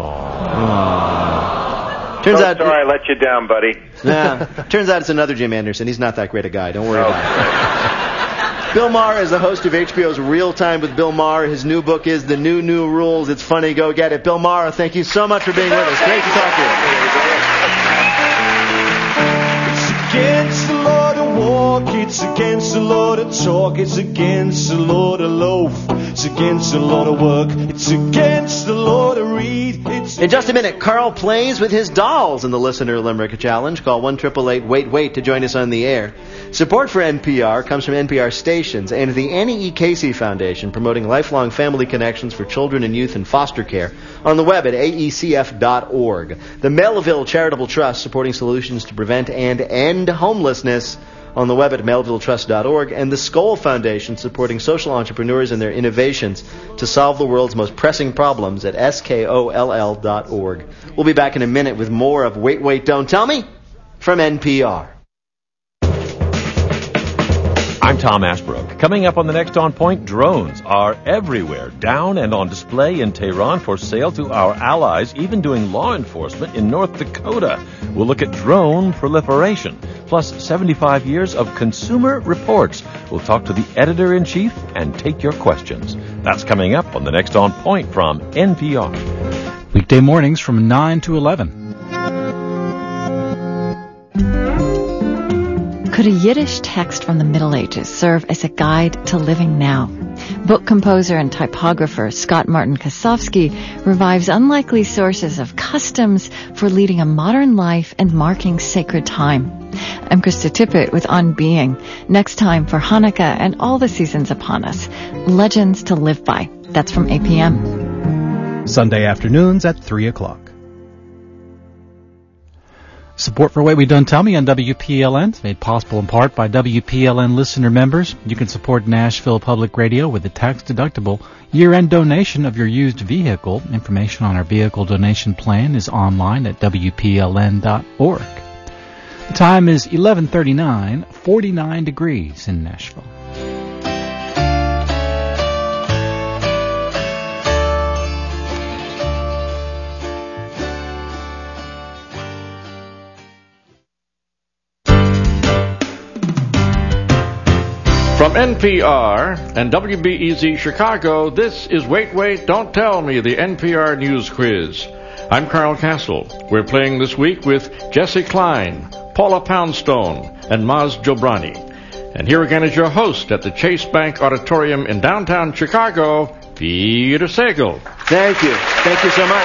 Turns out, sorry I let you down, buddy. Yeah. Turns out it's another Jim Anderson. He's not that great a guy. Don't worry about it. Bill Maher is the host of HBO's Real Time with Bill Maher. His new book is The New Rules. It's funny. Go get it. Bill Maher, thank you so much for being with us. Great to talk to you. It's against the law to walk. It's against the law to talk. It's against the law to loaf. It's against the law to work. It's against the law to read. In just a minute, Carl plays with his dolls in the Listener Limerick Challenge. Call 1-888-WAIT-WAIT to join us on the air. Support for NPR comes from NPR stations and the Annie E. Casey Foundation, promoting lifelong family connections for children and youth in foster care on the web at aecf.org. The Melville Charitable Trust, supporting solutions to prevent and end homelessness on the web at melvilletrust.org, and the Skoll Foundation, supporting social entrepreneurs and their innovations to solve the world's most pressing problems at skoll.org. We'll be back in a minute with more of Wait, Wait, Don't Tell Me from NPR. I'm Tom Ashbrook. Coming up on the next On Point, drones are everywhere, down and on display in Tehran for sale to our allies, even doing law enforcement in North Dakota. We'll look at drone proliferation, plus 75 years of Consumer Reports. We'll talk to the editor-in-chief and take your questions. That's coming up on the next On Point from NPR. Weekday mornings from 9 to 11. Could a Yiddish text from the Middle Ages serve as a guide to living now? Book composer and typographer Scott Martin Kosofsky revives unlikely sources of customs for leading a modern life and marking sacred time. I'm Krista Tippett with On Being. Next time for Hanukkah and all the seasons upon us, legends to live by. That's from 8 p.m. Sunday afternoons at 3 o'clock. Support for Wait We Don't Tell Me on WPLN is made possible in part by WPLN listener members. You can support Nashville Public Radio with a tax-deductible year-end donation of your used vehicle. Information on our vehicle donation plan is online at WPLN.org. The time is 11:39, 49 degrees in Nashville. From NPR and WBEZ Chicago, this is Wait, Wait, Don't Tell Me, the NPR News Quiz. I'm Carl Castle. We're playing this week with Jesse Klein, Paula Poundstone, and Maz Jobrani. And here again is your host at the Chase Bank Auditorium in downtown Chicago, Peter Sagal. Thank you. Thank you so much.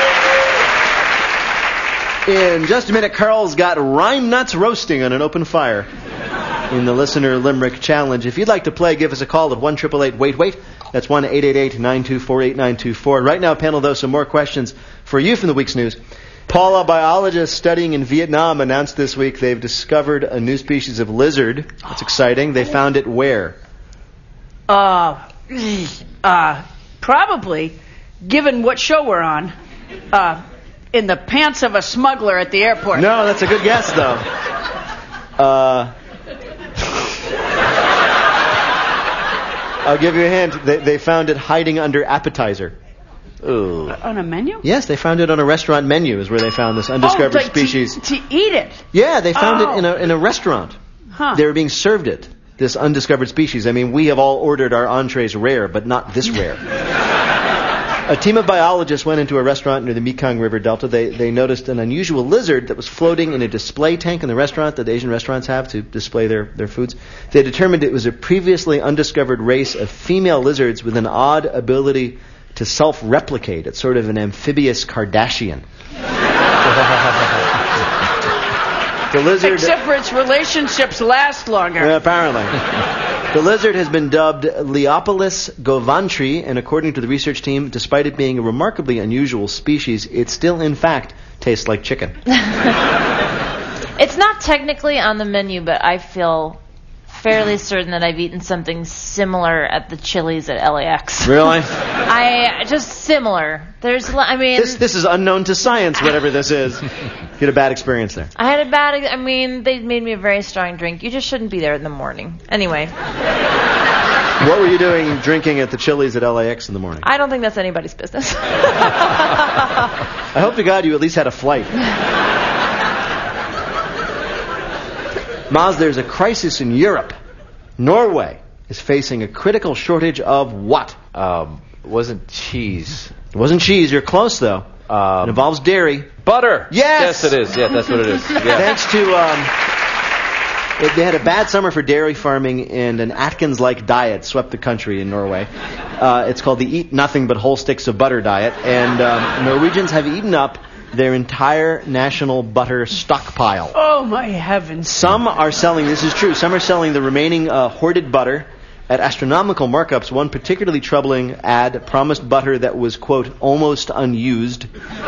In just a minute, Carl's got rhyme nuts roasting on an open fire in the Listener Limerick Challenge. If you'd like to play, give us a call at 1-888-WAIT-WAIT. That's 1-888-924-8924. Right now, panel, though, some more questions for you from the week's news. Paula, biologists studying in Vietnam, announced this week they've discovered a new species of lizard. That's exciting. They found it where? Probably, given what show we're on, in the pants of a smuggler at the airport. No, that's a good guess, though. I'll give you a hint. They found it hiding under appetizer. Ooh. On a menu? Yes, they found it on a restaurant menu is where they found this undiscovered species. To eat it? Yeah, they found it in a restaurant. Huh. They were being served it, this undiscovered species. I mean, we have all ordered our entrees rare, but not this rare. A team of biologists went into a restaurant near the Mekong River Delta. They noticed an unusual lizard that was floating in a display tank in the restaurant that Asian restaurants have to display their foods. They determined it was a previously undiscovered race of female lizards with an odd ability to self-replicate. It's sort of an amphibious Kardashian. The lizard, except for its relationships last longer. Apparently. The lizard has been dubbed Leopolis govantri, and according to the research team, despite it being a remarkably unusual species, it still, in fact, tastes like chicken. It's not technically on the menu, but I feel fairly certain that I've eaten something similar at the Chili's at LAX. Really? Just similar. This is unknown to science, whatever this is. You had a bad experience there. I had they made me a very strong drink. You just shouldn't be there in the morning. Anyway. What were you doing drinking at the Chili's at LAX in the morning? I don't think that's anybody's business. I hope to God you at least had a flight. Maz, there's a crisis in Europe. Norway is facing a critical shortage of what? It wasn't cheese. It wasn't cheese. You're close, though. It involves dairy. Butter. Yes! Yes, it is. Yeah, that's what it is. Yeah. Thanks to... they had a bad summer for dairy farming, and an Atkins-like diet swept the country in Norway. It's called the Eat Nothing But Whole Sticks of Butter diet, and Norwegians have eaten up their entire national butter stockpile. Oh, my heavens. Some are selling, this is true, some are selling the remaining hoarded butter at astronomical markups. One particularly troubling ad promised butter that was, quote, almost unused.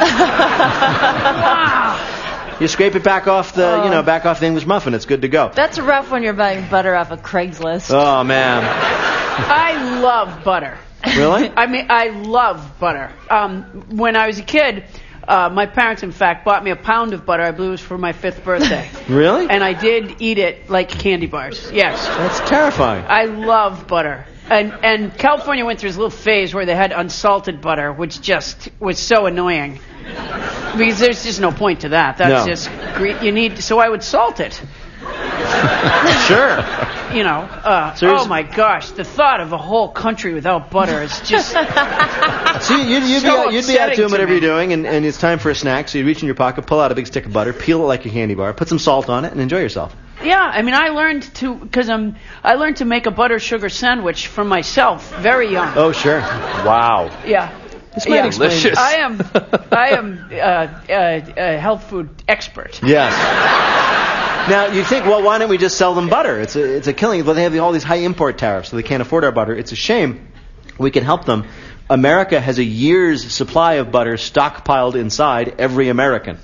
Wow. You scrape it back off back off the English muffin. It's good to go. That's rough when you're buying butter off of Craigslist. Oh, man. I love butter. Really? I love butter. When I was a kid... my parents, in fact, bought me a pound of butter. I believe it was for my 5th birthday. Really? And I did eat it like candy bars. Yes. That's terrifying. I love butter. And California went through this little phase where they had unsalted butter, which just was so annoying. Because there's just no point to that. That's just so I would salt it. Sure. Oh my gosh, the thought of a whole country without butter is just so you'd be out doing whatever you're doing, and it's time for a snack, so you reach in your pocket, pull out a big stick of butter, peel it like a candy bar, put some salt on it, and enjoy yourself. Yeah, I mean, I learned to make a butter sugar sandwich for myself very young. Oh, sure. Wow. Yeah. This might explain. Delicious. I am a health food expert. Yes. Now, you think, well, why don't we just sell them butter? It's a killing. But they have all these high import tariffs, so they can't afford our butter. It's a shame. We can help them. America has a year's supply of butter stockpiled inside every American.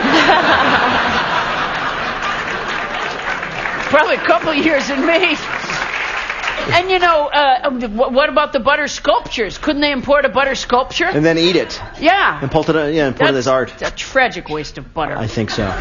Probably a couple of years in me. And what about the butter sculptures? Couldn't they import a butter sculpture? And then eat it. Yeah. And put it as art. It's a tragic waste of butter. I think so.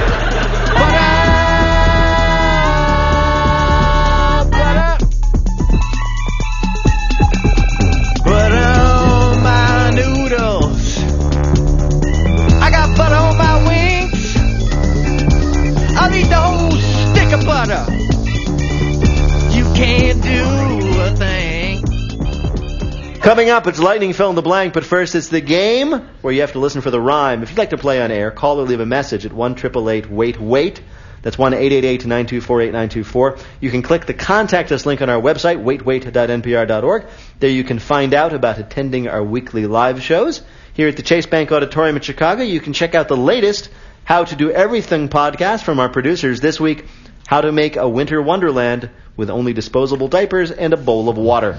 Butter on my noodles. I got butter on my wings. I'll eat the whole stick of butter. You can't do a thing. Coming up, it's Lightning Fill in the Blank, but first it's the game where you have to listen for the rhyme. If you'd like to play on air, call or leave a message at 1-888-WAIT-WAIT. That's 1-888-924-8924. You can click the Contact Us link on our website, waitwait.npr.org. There you can find out about attending our weekly live shows. Here at the Chase Bank Auditorium in Chicago, you can check out the latest How to Do Everything podcast from our producers this week, How to Make a Winter Wonderland with Only Disposable Diapers and a Bowl of Water.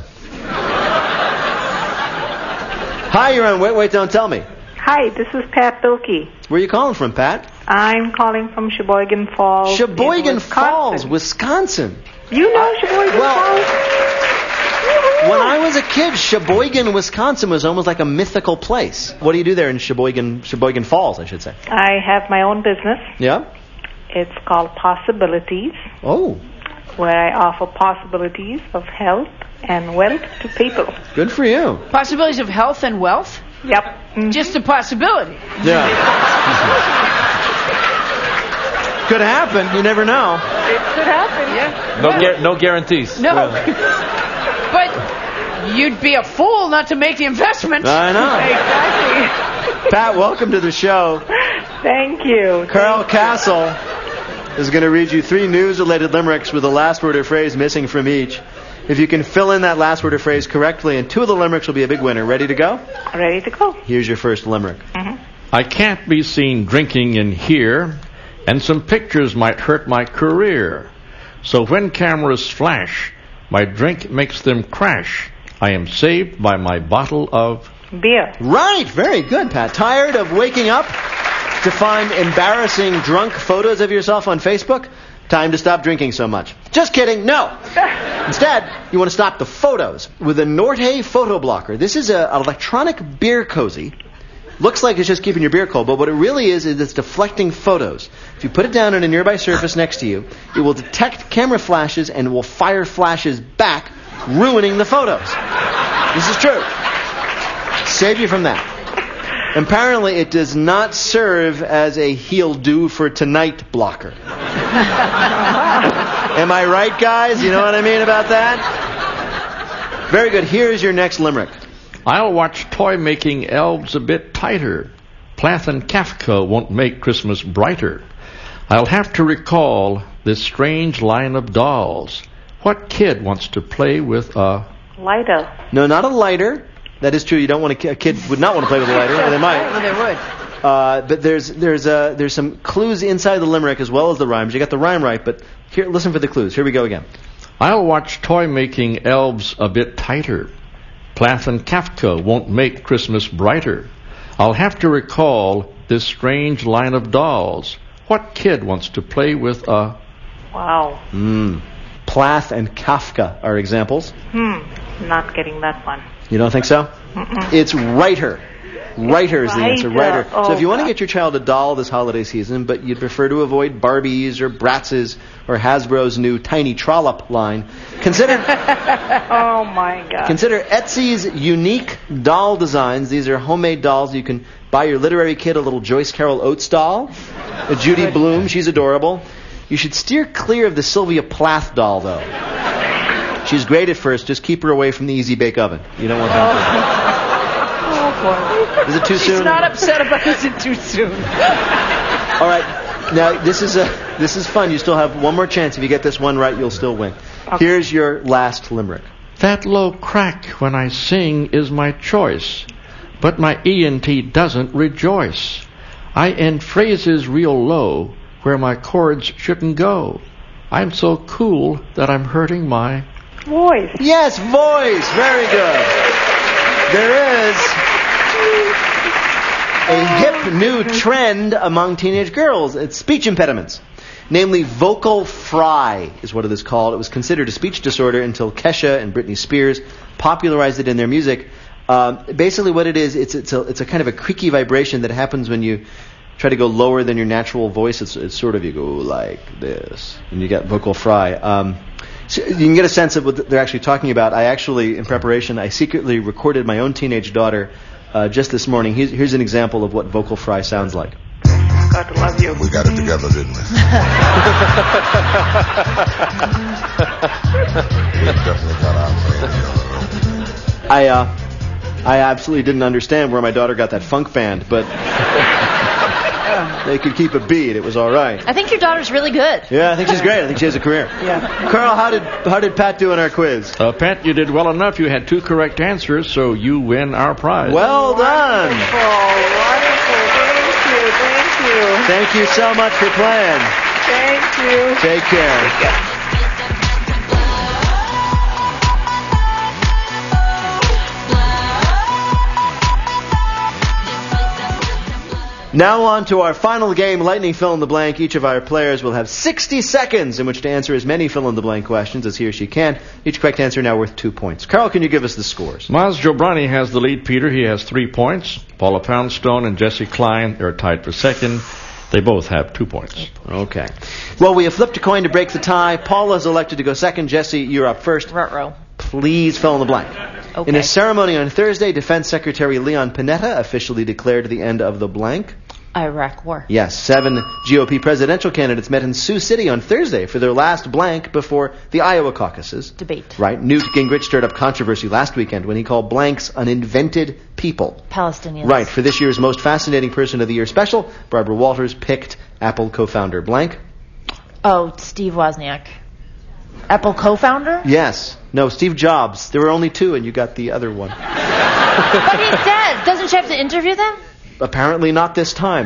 Hi, you're on Wait, Don't Tell Me. Hi, this is Pat Bilkey. Where are you calling from, Pat? I'm calling from Sheboygan Falls. Sheboygan Falls, Wisconsin. You know Sheboygan Falls? When I was a kid, Sheboygan, Wisconsin was almost like a mythical place. What do you do there in Sheboygan Falls, I should say? I have my own business. Yeah? It's called Possibilities. Oh. Where I offer possibilities of health and wealth to people. Good for you. Possibilities of health and wealth? Yep. Mm-hmm. Just a possibility. Yeah. Could happen. You never know. It could happen, yeah. No guarantees. No. But you'd be a fool not to make the investment. I know. Exactly. Pat, welcome to the show. Thank you. Carl Castle is going to read you 3 news-related limericks with the last word or phrase missing from each. If you can fill in that last word or phrase correctly, and 2 of the limericks will be a big winner. Ready to go? Ready to go. Here's your first limerick. Mm-hmm. I can't be seen drinking in here, and some pictures might hurt my career. So when cameras flash, my drink makes them crash. I am saved by my bottle of beer. Right. Very good, Pat. Tired of waking up to find embarrassing drunk photos of yourself on Facebook? Time to stop drinking so much. Just kidding. No. Instead, you want to stop the photos with a Norte photo blocker. This is an electronic beer cozy. Looks like it's just keeping your beer cold, but what it really is it's deflecting photos. If you put it down on a nearby surface next to you, it will detect camera flashes and will fire flashes back, ruining the photos. This is true. Save you from that. Apparently, it does not serve as a he'll do for tonight blocker. Am I right, guys? You know what I mean about that? Very good. Here's your next limerick. I'll watch toy-making elves a bit tighter. Plath and Kafka won't make Christmas brighter. I'll have to recall this strange line of dolls. What kid wants to play with a... lighter? No, not a lighter. That is true. You don't want a kid would not want to play with a lighter. Or they might. Well, they would. But there's some clues inside the limerick as well as the rhymes. You got the rhyme right, but here, listen for the clues. Here we go again. I'll watch toy-making elves a bit tighter. Plath and Kafka won't make Christmas brighter. I'll have to recall this strange line of dolls. What kid wants to play with a... Wow. Plath and Kafka are examples. Not getting that one. You don't think so? Mm-mm. It's writer. Writer is the answer. Writer. Oh, so if you want to get your child a doll this holiday season, but you'd prefer to avoid Barbies or Bratz's or Hasbro's new Tiny Trollop line, consider oh my God. Consider Etsy's unique doll designs. These are homemade dolls. You can buy your literary kid a little Joyce Carol Oates doll, a Judy Blume. She's adorable. You should steer clear of the Sylvia Plath doll, though. She's great at first. Just keep her away from the Easy Bake Oven. You don't want that. Oh boy. Is it too soon? She's not upset about it. Is it too soon? All right. Now, this is fun. You still have one more chance. If you get this one right, you'll still win. Okay. Here's your last limerick. That low crack when I sing is my choice, but my ENT doesn't rejoice. I end phrases real low where my chords shouldn't go. I'm so cool that I'm hurting my voice. Yes, voice. Very good. There is a hip new trend among teenage girls. It's speech impediments. Namely, vocal fry is what it is called. It was considered a speech disorder until Kesha and Britney Spears popularized it in their music. Basically what it is, it's a kind of a creaky vibration that happens when you try to go lower than your natural voice. It's sort of, you go like this, and you get vocal fry. So you can get a sense of what they're actually talking about. I actually, in preparation, I secretly recorded my own teenage daughter just this morning. Here's an example of what vocal fry sounds like. God to love you. We got it together, didn't we? We definitely got our I absolutely didn't understand where my daughter got that funk band, but they could keep a beat. It was all right. I think your daughter's really good. Yeah, I think she's great. I think she has a career. Yeah. Carl, how did Pat do in our quiz? Pat, you did well enough. You had 2 correct answers, so you win our prize. Well done. Wonderful. Thank you. Thank you so much for playing. Thank you. Take care. Now on to our final game, Lightning Fill in the Blank. Each of our players will have 60 seconds in which to answer as many fill-in-the-blank questions as he or she can. Each correct answer now worth 2 points. Carl, can you give us the scores? Maz Jobrani has the lead, Peter. He has 3 points. Paula Poundstone and Jesse Klein are tied for second. They both have 2 points. Okay. Well, we have flipped a coin to break the tie. Paula's elected to go second. Jesse, you're up first. Ruh-roh. Please fill in the blank. Okay. In a ceremony on Thursday, Defense Secretary Leon Panetta officially declared the end of the blank. Iraq War. Yes, 7 GOP presidential candidates met in Sioux City on Thursday for their last blank before the Iowa caucuses. Debate. Right. Newt Gingrich stirred up controversy last weekend when he called blanks uninvented people. Palestinians. Right. For this year's Most Fascinating Person of the Year special, Barbara Walters picked Apple co-founder blank. Oh, Steve Wozniak. Apple co-founder? Yes. No, Steve Jobs. There were only 2 and you got the other one. But he said, doesn't she have to interview them? Apparently not this time.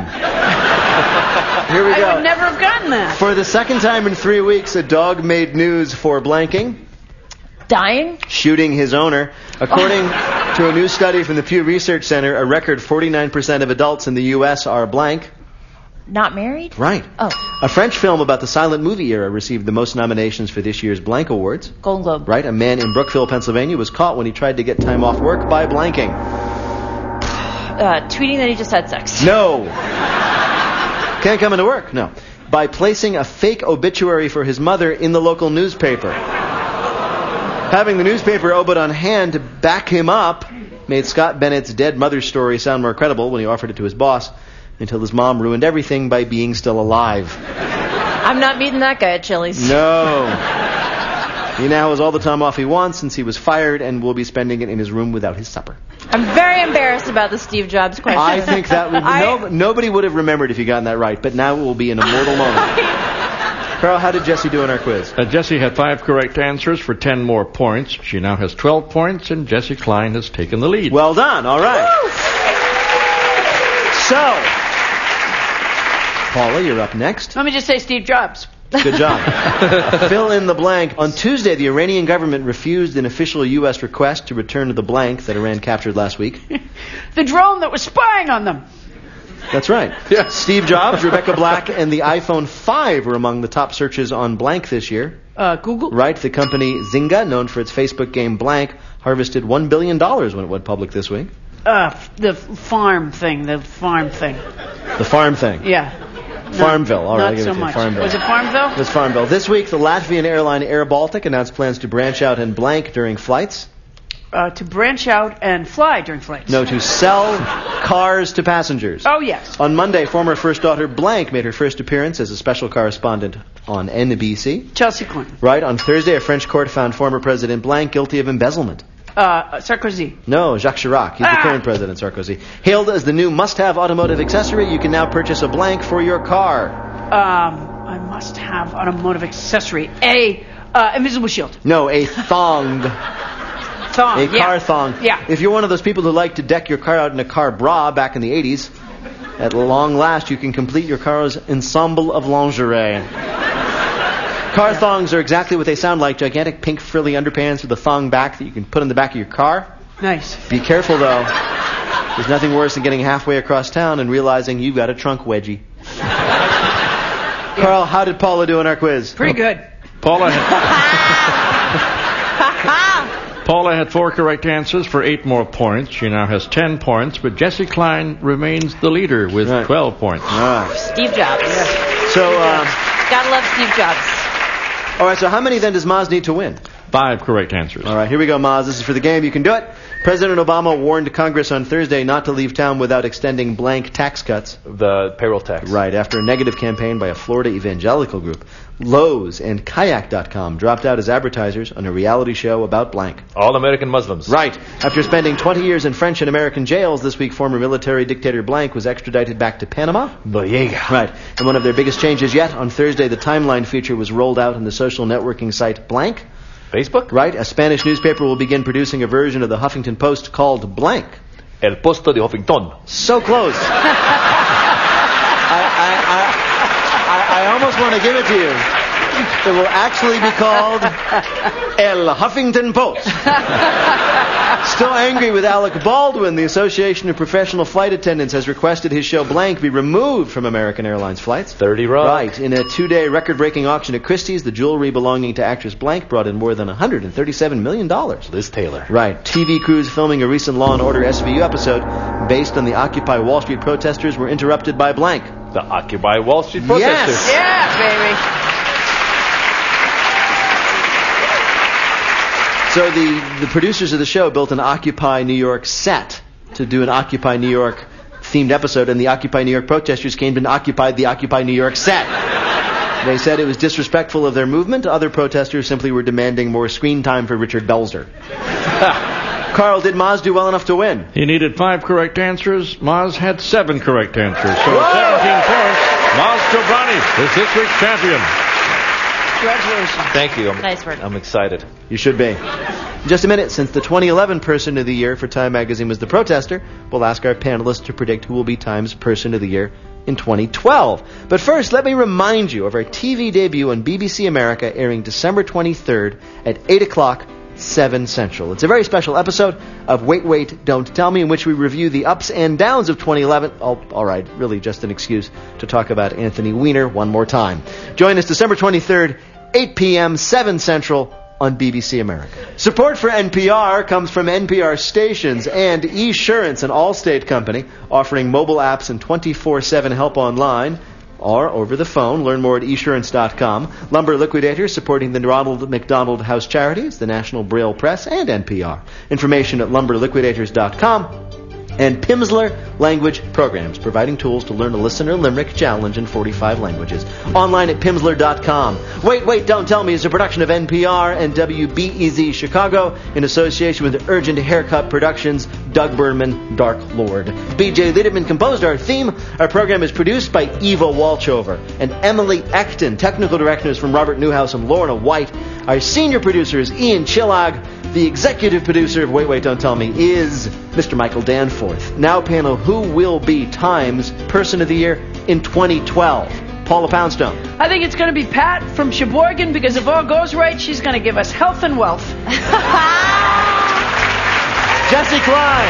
Here we go. I would never have gotten that. For the second time in 3 weeks, a dog made news for blanking. Dying? Shooting his owner. According to a new study from the Pew Research Center, a record 49% of adults in the U.S. are blank. Not married? Right. Oh. A French film about the silent movie era received the most nominations for this year's Blank Awards. Golden Globe. Right. A man in Brookville, Pennsylvania was caught when he tried to get time off work by blanking. Tweeting that he just had sex. No. Can't come into work. No. By placing a fake obituary for his mother in the local newspaper. Having the newspaper obit on hand to back him up made Scott Bennett's dead mother's story sound more credible when he offered it to his boss, until his mom ruined everything by being still alive. I'm not meeting that guy at Chili's. No. He now has all the time off he wants since he was fired and will be spending it in his room without his supper. I'm very embarrassed about the Steve Jobs question. I think that would nobody would have remembered if you gotten that right, but now it will be an immortal moment. Carl, how did Jessie do in our quiz? Jessie had 5 correct answers for 10 more points. She now has 12 points, and Jesse Klein has taken the lead. Well done. All right. Woo! So, Paula, you're up next. Let me just say Steve Jobs. Good job. Fill in the blank. On Tuesday, the Iranian government refused an official U.S. request to return to the blank that Iran captured last week. The drone that was spying on them. That's right. Yeah. Steve Jobs, Rebecca Black, and the iPhone 5 were among the top searches on blank this year. Google? Right. The company Zynga, known for its Facebook game Blank, harvested $1 billion when it went public this week. The farm thing. The farm thing. Yeah. Farmville. All right, not so much. Farmville. Was it Farmville? It was Farmville. This week, the Latvian airline Air Baltic announced plans to branch out and blank during flights. To branch out and fly during flights. No, to sell cars to passengers. Oh, yes. On Monday, former First Daughter Blank made her first appearance as a special correspondent on NBC. Chelsea Clinton. Right. On Thursday, a French court found former President Blank guilty of embezzlement. Sarkozy. No, Jacques Chirac. He's the current president, Sarkozy. Hailed as the new must-have automotive accessory, you can now purchase a blank for your car. I must have automotive accessory. A invisible shield. No, a thong. Thong. A car thong. Yeah. If you're one of those people who like to deck your car out in a car bra back in the 80s, at long last you can complete your car's ensemble of lingerie. Car thongs are exactly what they sound like, gigantic pink frilly underpants with a thong back that you can put in the back of your car. Nice. Be careful, though. There's nothing worse than getting halfway across town and realizing you've got a trunk wedgie. Carl, how did Paula do in our quiz? Pretty good. Paula had 4 correct answers for 8 more points. She now has 10 points, but Jessie Klein remains the leader with 12 points. Steve Jobs. So, gotta love Steve Jobs. All right, so how many then does Maz need to win? 5 correct answers. All right, here we go, Maz. This is for the game. You can do it. President Obama warned Congress on Thursday not to leave town without extending blank tax cuts. The payroll tax. Right, after a negative campaign by a Florida evangelical group. Lowe's and Kayak.com dropped out as advertisers on a reality show about blank. All American Muslims. Right. After spending 20 years in French and American jails, this week former military dictator blank was extradited back to Panama. Boyega. Right. And one of their biggest changes yet, on Thursday, the timeline feature was rolled out on the social networking site blank. Facebook? Right. A Spanish newspaper will begin producing a version of the Huffington Post called blank. El Posto de Huffington. So close. I almost want to give it to you. It will actually be called El Huffington Post. Still angry with Alec Baldwin, the Association of Professional Flight Attendants has requested his show Blank be removed from American Airlines flights. 30 Rock. Right. In a 2-day record-breaking auction at Christie's, the jewelry belonging to actress Blank brought in more than $137 million. Liz Taylor. Right. TV crews filming a recent Law & Order SVU episode based on the Occupy Wall Street protesters were interrupted by Blank. The Occupy Wall Street protesters. Yes! Yeah, baby. So the producers of the show built an Occupy New York set to do an Occupy New York themed episode, and the Occupy New York protesters came and occupied the Occupy New York set. They said it was disrespectful of their movement. Other protesters simply were demanding more screen time for Richard Belzer. Carl, did Maz do well enough to win? He needed 5 correct answers. Maz had 7 correct answers. So 17 points. Maz Jobrani is this week's champion. Congratulations. Thank you. Nice work. I'm excited. You should be. In just a minute, since the 2011 Person of the Year for Time Magazine was the protester, we'll ask our panelists to predict who will be Time's Person of the Year in 2012. But first, let me remind you of our TV debut on BBC America airing December 23rd at 8 o'clock, 7 Central. It's a very special episode of Wait, Wait, Don't Tell Me, in which we review the ups and downs of 2011. Oh, all right, really just an excuse to talk about Anthony Weiner one more time. Join us December 23rd, 8 p.m., 7 Central on BBC America. Support for NPR comes from NPR stations and Esurance, an Allstate company, offering mobile apps and 24/7 help online or over the phone. Learn more at esurance.com. Lumber Liquidators, supporting the Ronald McDonald House Charities, the National Braille Press, and NPR. Information at lumberliquidators.com. And Pimsleur Language Programs, providing tools to learn a listener limerick challenge in 45 languages. Online at pimsleur.com. Wait, Wait, Don't Tell Me is a production of NPR and WBEZ Chicago in association with Urgent Haircut Productions, Doug Berman, Dark Lord. B.J. Liederman composed our theme. Our program is produced by Eva Walchover and Emily Ecton. Technical directors from Robert Newhouse and Lorna White. Our senior producer is Ian Chillag. The executive producer of Wait, Wait, Don't Tell Me is Mr. Michael Danforth. Now, panel, who will be Time's Person of the Year in 2012? Paula Poundstone. I think it's going to be Pat from Sheboygan, because if all goes right, she's going to give us health and wealth. Jessie Klein.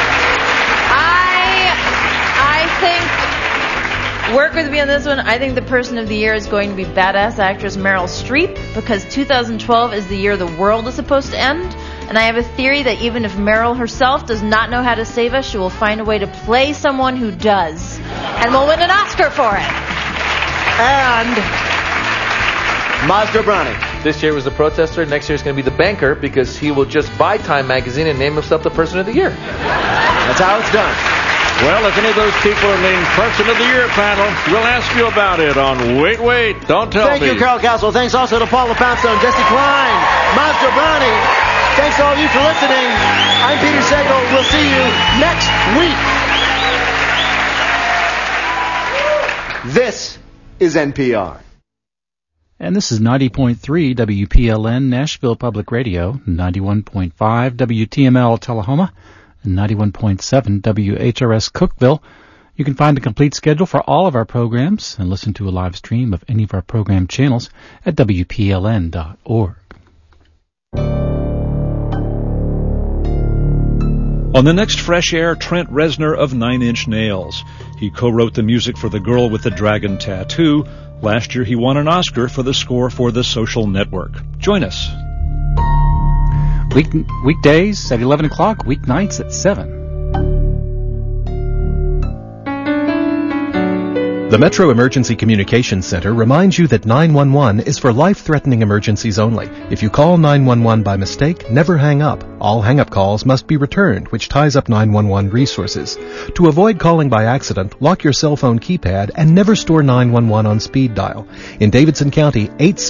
I think, work with me on this one, I think the Person of the Year is going to be badass actress Meryl Streep, because 2012 is the year the world is supposed to end. And I have a theory that even if Meryl herself does not know how to save us, she will find a way to play someone who does. And will win an Oscar for it. And Maz Jobrani. This year was the protester. Next year is going to be the banker, because he will just buy Time Magazine and name himself the Person of the Year. That's how it's done. Well, if any of those people are named Person of the Year panel, we'll ask you about it on Wait, Wait, Don't Tell Me. Thank you, Carl Castle. Thanks also to Paula Poundstone, Jessie Klein, Maz Jobrani. Thanks to all of you for listening. I'm Peter Sagal. We'll see you next week. This is NPR. And this is 90.3 WPLN Nashville Public Radio, 91.5 WTML Tullahoma, and 91.7 WHRS Cookeville. You can find a complete schedule for all of our programs and listen to a live stream of any of our program channels at WPLN.org. On the next Fresh Air, Trent Reznor of Nine Inch Nails. He co-wrote the music for The Girl with the Dragon Tattoo. Last year he won an Oscar for the score for The Social Network. Join us. Weekdays at 11 o'clock, weeknights at 7. The Metro Emergency Communications Center reminds you that 911 is for life-threatening emergencies only. If you call 911 by mistake, never hang up. All hang-up calls must be returned, which ties up 911 resources. To avoid calling by accident, lock your cell phone keypad and never store 911 on speed dial. In Davidson County, 8